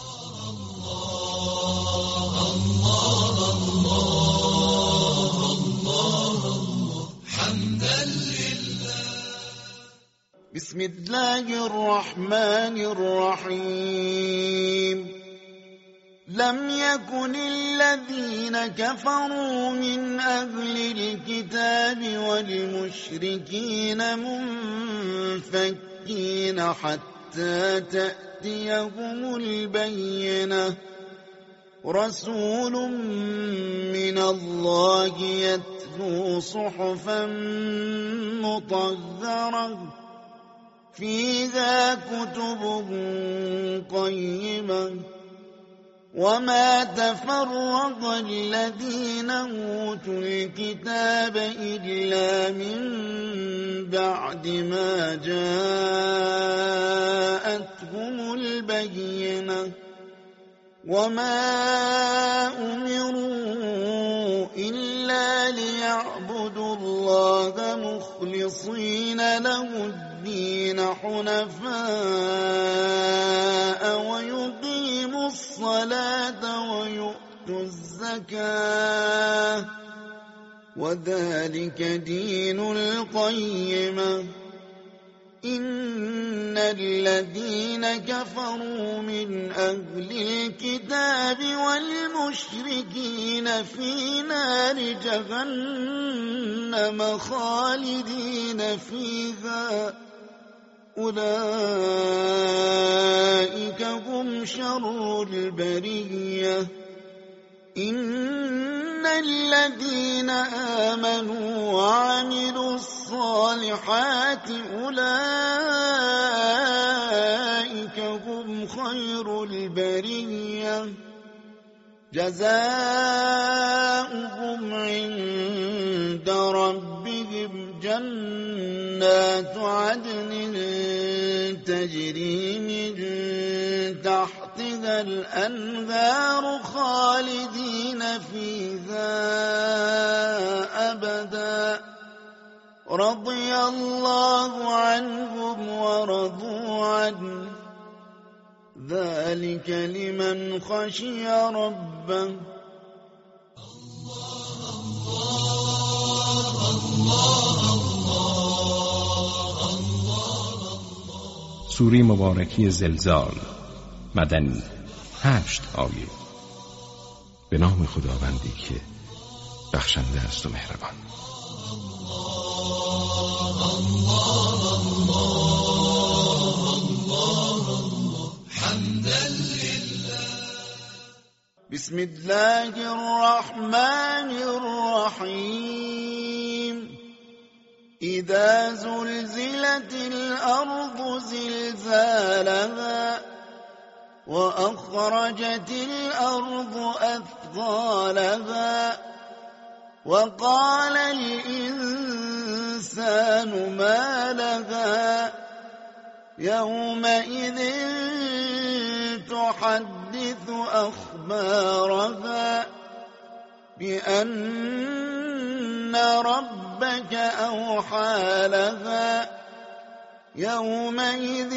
بسم الله الرحمن الرحيم. لم يكن الذين كفروا من أهل الكتاب والمشركين منفكين حتى تأتيهم البينة. رسول من الله يتلو صحفا مطهرة فيها كتب قيمة. وما تفرق الذين أوتوا الكتاب إلا من بعد ما جاءتهم البينة. وما أمروا إلا ليعبدوا الله مخلصين له الدين حنفاء ويقيموا الصلاة ويؤتوا الزكاة وذلك دين القيمة. إن الذين كفروا من أهل الكتاب والمشركين في نار جهنم خالدين فيها أولئك هم شر البرية. إن الذين آمنوا وعملوا الصالحات أولئك هم خير البرية. جزاؤهم عند ربهم جنات عدن تجري من تحتها الأنهار خالدين فيها أبدا. رضي الله عنهم ورضوا عنه ذلك لمن خشي ربه. سوره مبارکی زلزال، مدنی، 8 آیه. به نام خداوندی که بخشنده است و مهربان. بسم الله الرحمن الرحيم. إذا زلزلت الأرض زلزالها وأخرجت الأرض أثقالها وقال الإنسان ما لها يومئذ تحدث أخبارها بأن ربك أوحى لها يومئذ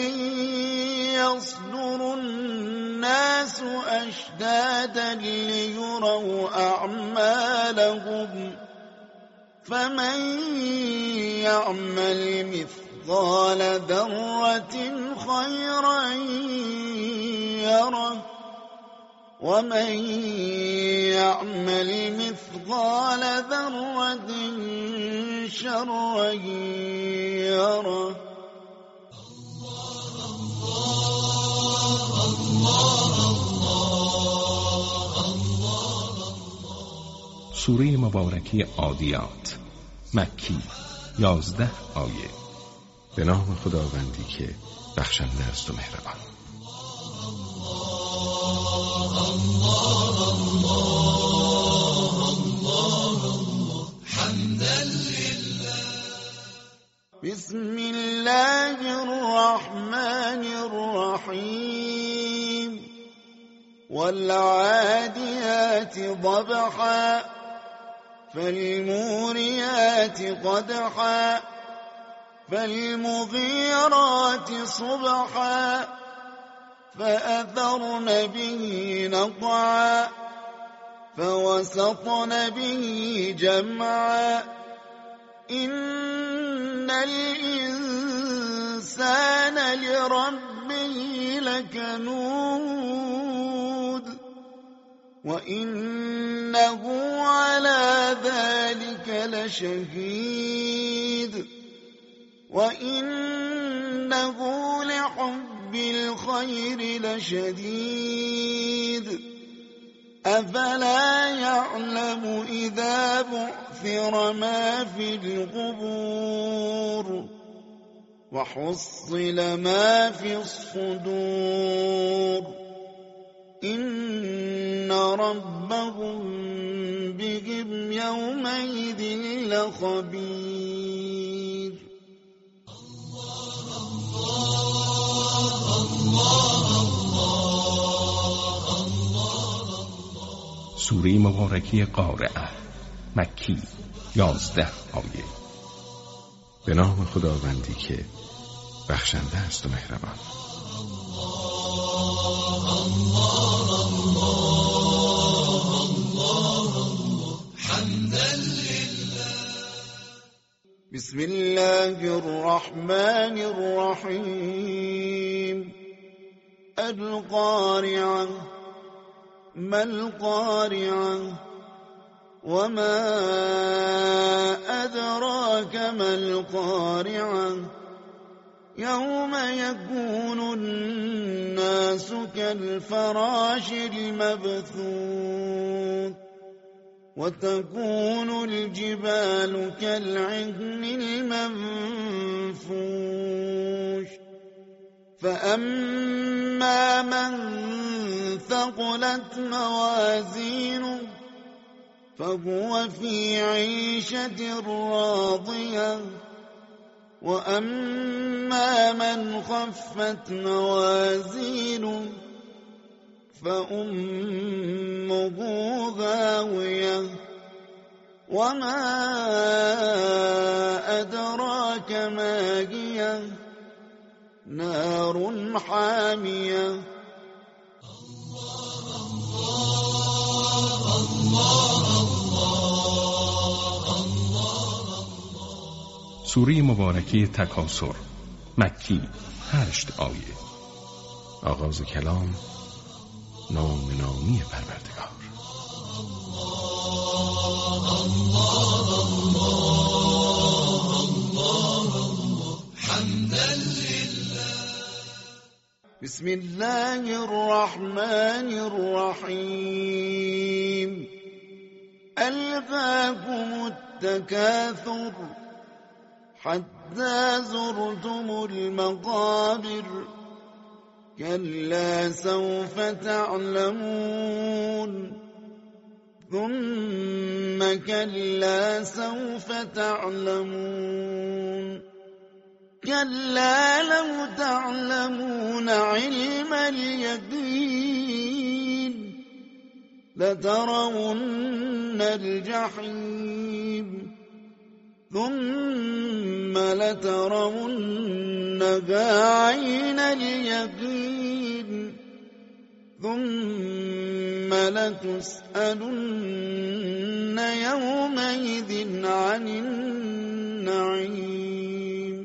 يصدر الناس أشتاتا ليروا أعمالهم فمن يعمل مثقال ذرة خيرا يره ومن يعمل مثقال ذرة شرا يره. سوره مبارکی عادیات، مکی، 11 آیه. به نام خداوندی که بخشنده است و مهربان. بسم الله الرحمن الرحیم والعادیات ضبحا فالموریات قدحا فالمغیرات صبحا فأثرن به نقعا فوسطن به جمعا إن الإنسان لربه لكنود وإنه على ذلك لشهيد وإنه لحب الخير لشديد أفلا يعلم إذا بعثر ما في القبور وحصل ما في الصدور إن ربهم بهم يومئذ لخبير. سوره مبارکه قارعه مکی 11 آیه. به نام خداوندی که بخشنده است و مهربان. بسم الله الرحمن الرحیم القارعة ما القارعة وما أدراك ما القارعة يوم يكون الناس كالفراش المبثوث وتكون الجبال كالعهن المنفوش فأما من ثقلت موازينه فهو في عيشة راضية وأما من خفت موازينه فأمه هاوية وما أدراك ما هي نار حامية. سوره مبارکه تکاثر مکی 8 آیه. آغاز کلام نام نامی پروردگار. بسم الله الرحمن الرحیم ألهاكم التكاثر حتى زرتم المقابر كلا سوف تعلمون ثم كلا سوف تعلمون كلا لو تعلمون علم اليقين لترون الجحيم ثم لترونها عين اليقين ثم لتسألن يومئذ عن النعيم.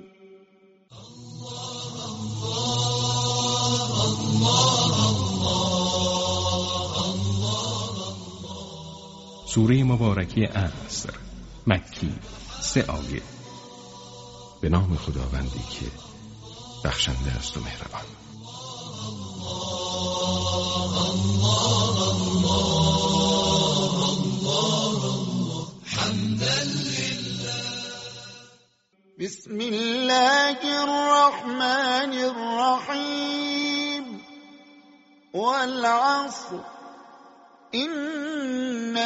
سوره مبارکه عصر مکی 3 آیه. به نام خداوندی که بخشنده است و مهربان. بسم الله الرحمن الرحيم والعصر إن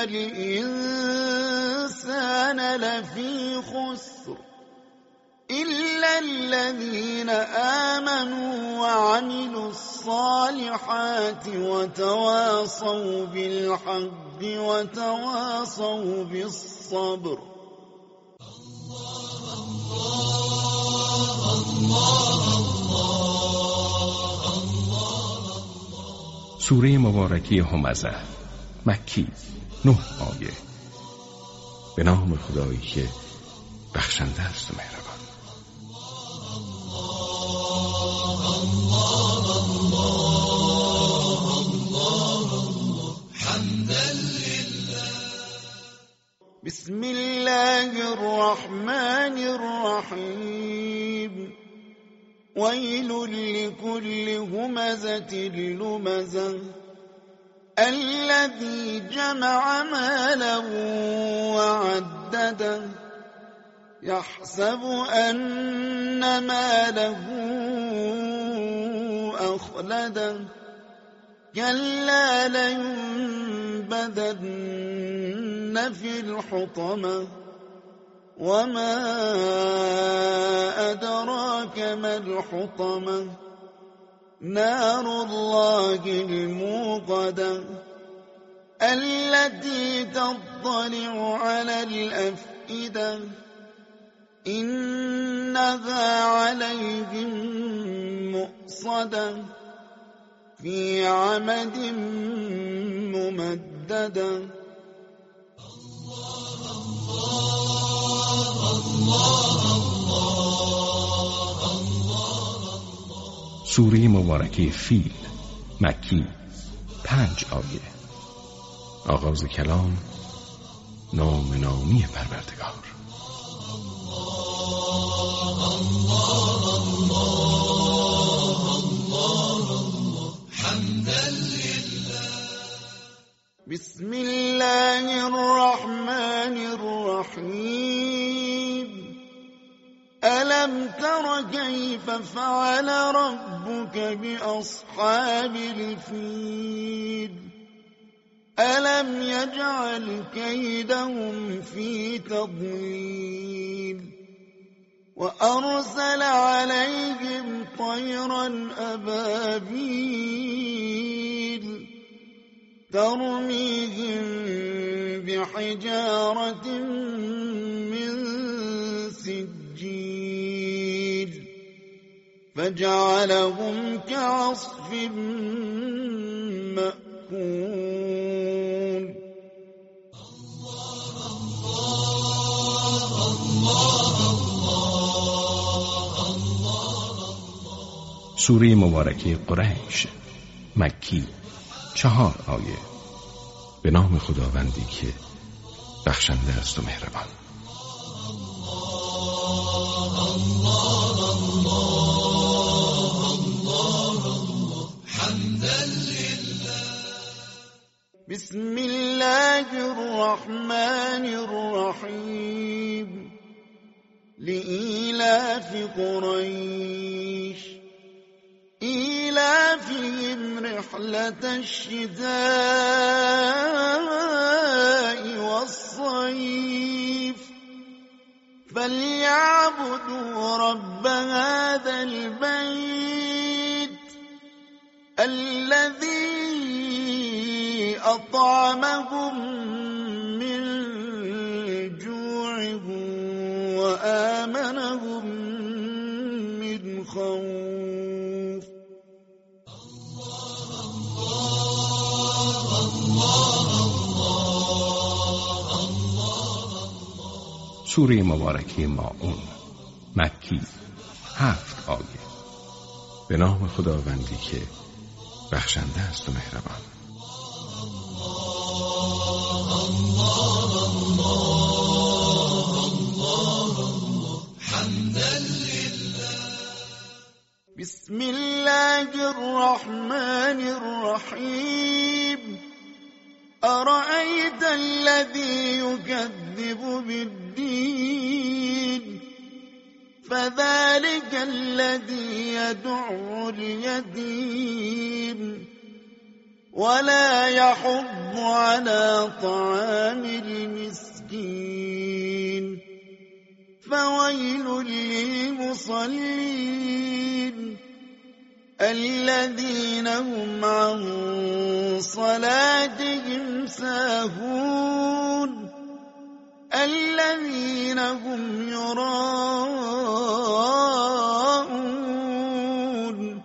الإنسان لفي خسر إلا الذين آمنوا وعملوا الصالحات وتواصوا بالحق وتواصوا بالصبر. سوره مبارکه همزه مکی 9 آیه. به نام خدایی که بخشنده است و مهربان. بسم الله الرحمن الرحيم ويل لكل همزة لمزة الذي جمع مالا وعدده يحسب أن ماله أخلده كلا لينبذن في الحطمة وما أدراك ما الحطمة نار الله الموقدة التي تطلع على الأفئدة إنها عليهم مؤصدة في عمد ممددة. سوره مبارکه فیل مکی 5 آیه. آغاز کلام نام نامی پروردگار. بسم الله الرحمن الرحيم ألم تر كيف فعل ربك بأصحاب الفيل ألم يجعل كيدهم في تضليل وأرسل عليهم طيرا أبابيل ترميهم بحجارة من سجيل فجعلهم كعصف مأكول. سوره مبارکه قریش مکی 4 آیه. به نام خداوندی که بخشنده است و مهربان. بسم الله الرحمن الرحيم لإيلاف قريش إيلافهم رحلة الشتاء والصيف فليعبدوا رب هذا البيت الذي أطعمهم من جوع وآمنهم من خوف. سوره مبارکه ماعون مکی 7 آیه. به نام خداوندی که بخشنده است و مهربان. بسم الله الرحمن الرحيم أرأيت الذي يكذب بالدين فذلك الذي يدعو اليتيم ولا يحض على طعام المسكين فويل للمصلين الذين هم عن صلاتهم ساهون الذين هم يراءون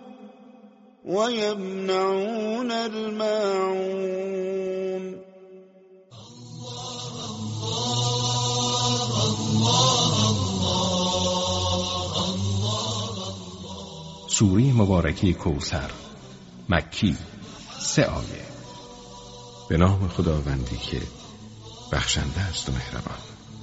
ويمنعون الماعون. سوره مبارکه کوثر، مکی، 3 آیه. به نام خداوندی که بخشنده است و مهربان.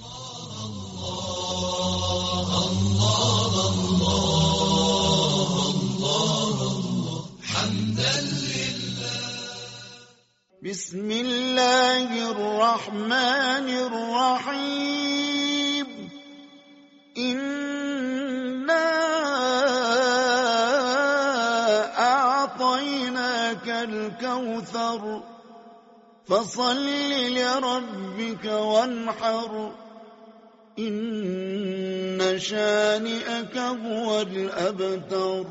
بسم الله الرحمن الرحیم. إنا أعطيناك الكوثر فصل لربك وانحر إن شانئك هو الأبتر.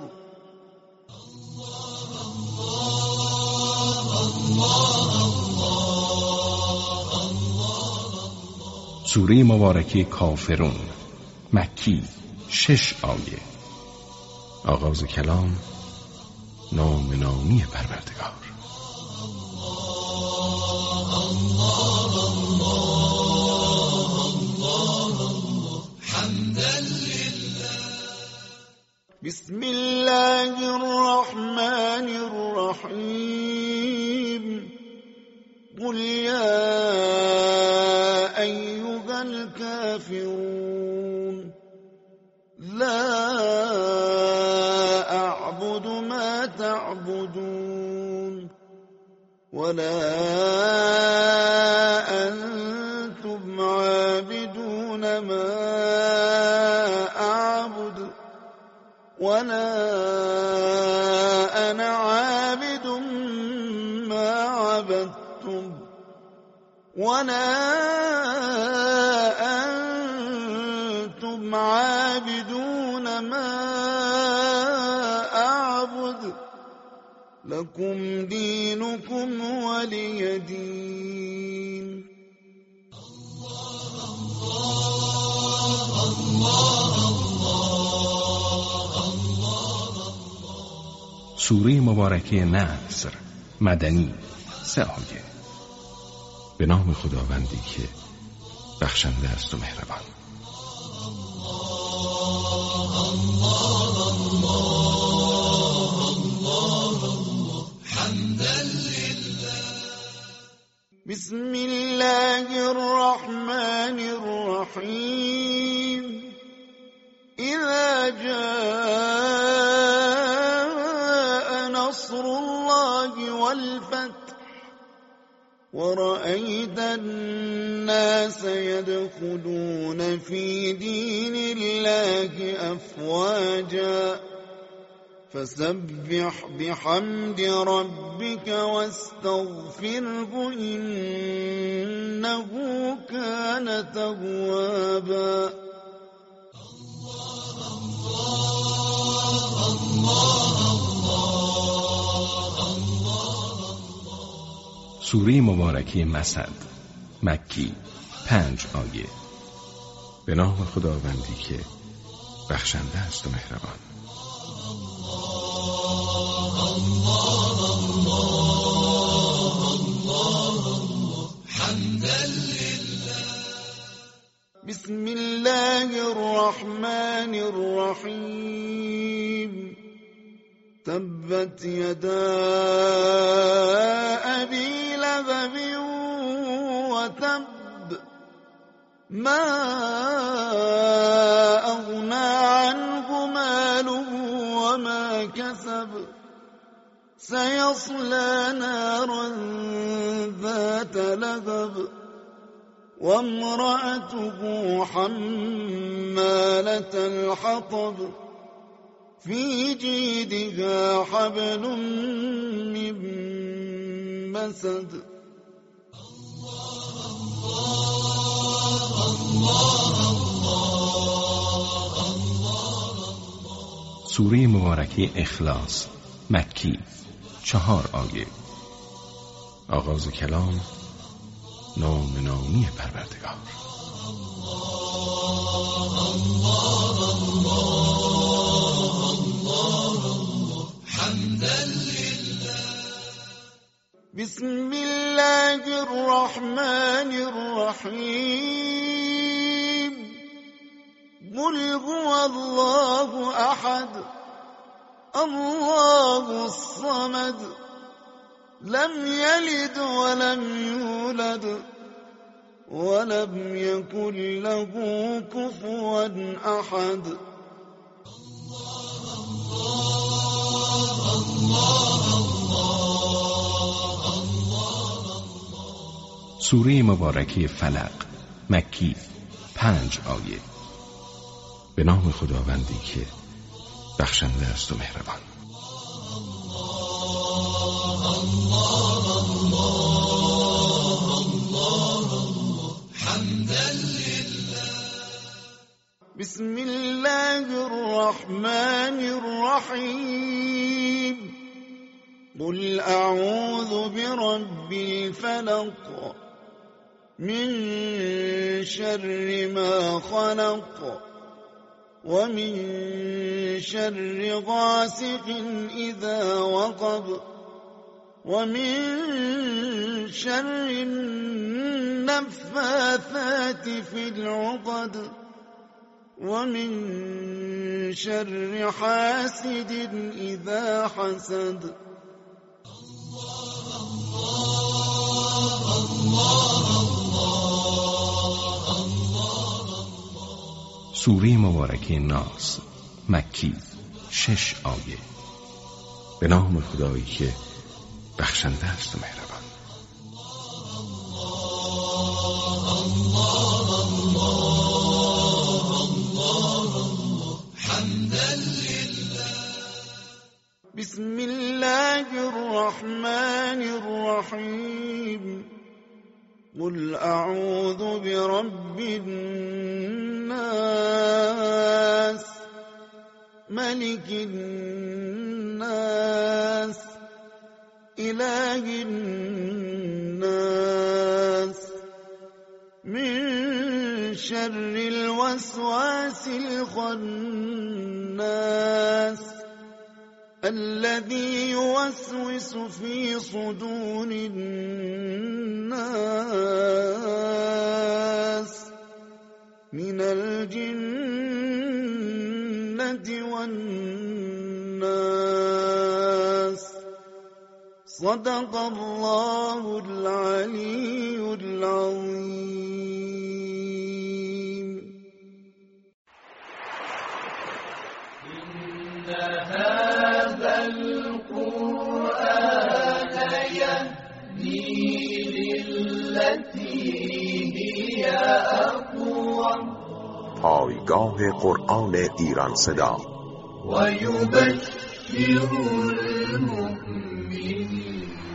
سوره مبارکه کافرون، مکی، 6 آیه. آغاز کلام نام نامی پروردگار. بسم الله الرحمن الرحيم. قل يا أيها الكافرون لا أعبد ما تعبدون ولا أنتم عابدون ما أعبد ولا أنا عابد ما عبدتم ولا أنتم عابدون ما أعبد لكم دينكم ولي دين. سوره مبارکه نصر، مدنی، 3 آیه. به نام خداوندی که بخشنده است و مهربان. بسم الله الرحمن الرحيم. إذا جاء نصر الله والفتح ورأيت الناس يدخلون في دين الله أفواجا فسبح بحمد ربك واستغفره إنه كان توابا. سوره مبارکه مسد، مکی، 5 آیه. به نام خداوندی که بخشنده است و مهربان. بسم الله الرحمن الرحيم. تبت يدا أبي لهب وتب ما أغنى عنه ماله وما كسب سيصلى نارا ذات لهب وامرأته حمالة الحطب في جيدها حبل من مسد. سوره مبارکه اخلاص مکی 4 آیه. آغاز کلام نام نامی پروردگار. بسم الله الرحمن الرحيم. قل هو الله أحد الله الصمد لم يلد ولم يولد ولم يكن له كفوا أحد. سوره مبارکه فلق مکی 5 آیه. به نام خداوندی که بخشنده است و مهربان. بسم الله الرحمن الرحيم. قل أعوذ برب الفلق من شر ما خلق ومن شر غاسق إذا وقب ومن شر النفاثات في العقد ومن شر حاسد إذا حسد. سوره مبارکه ناس مکی 6 آیه. به نام خدایی که بخشنده است و مهربان. بسم الله الرحمن الرحيم. قل أعوذ برب الناس ملك الناس إله الناس من شر الوسواس الخناس الذي يوسوس في صدور الناس من الجنة والناس. صدق الله العلي العظيم. إن هذا القرآن يهدي للتي هي أقوم. پایگاه قرآن ایران صدا و یبشر المؤمنین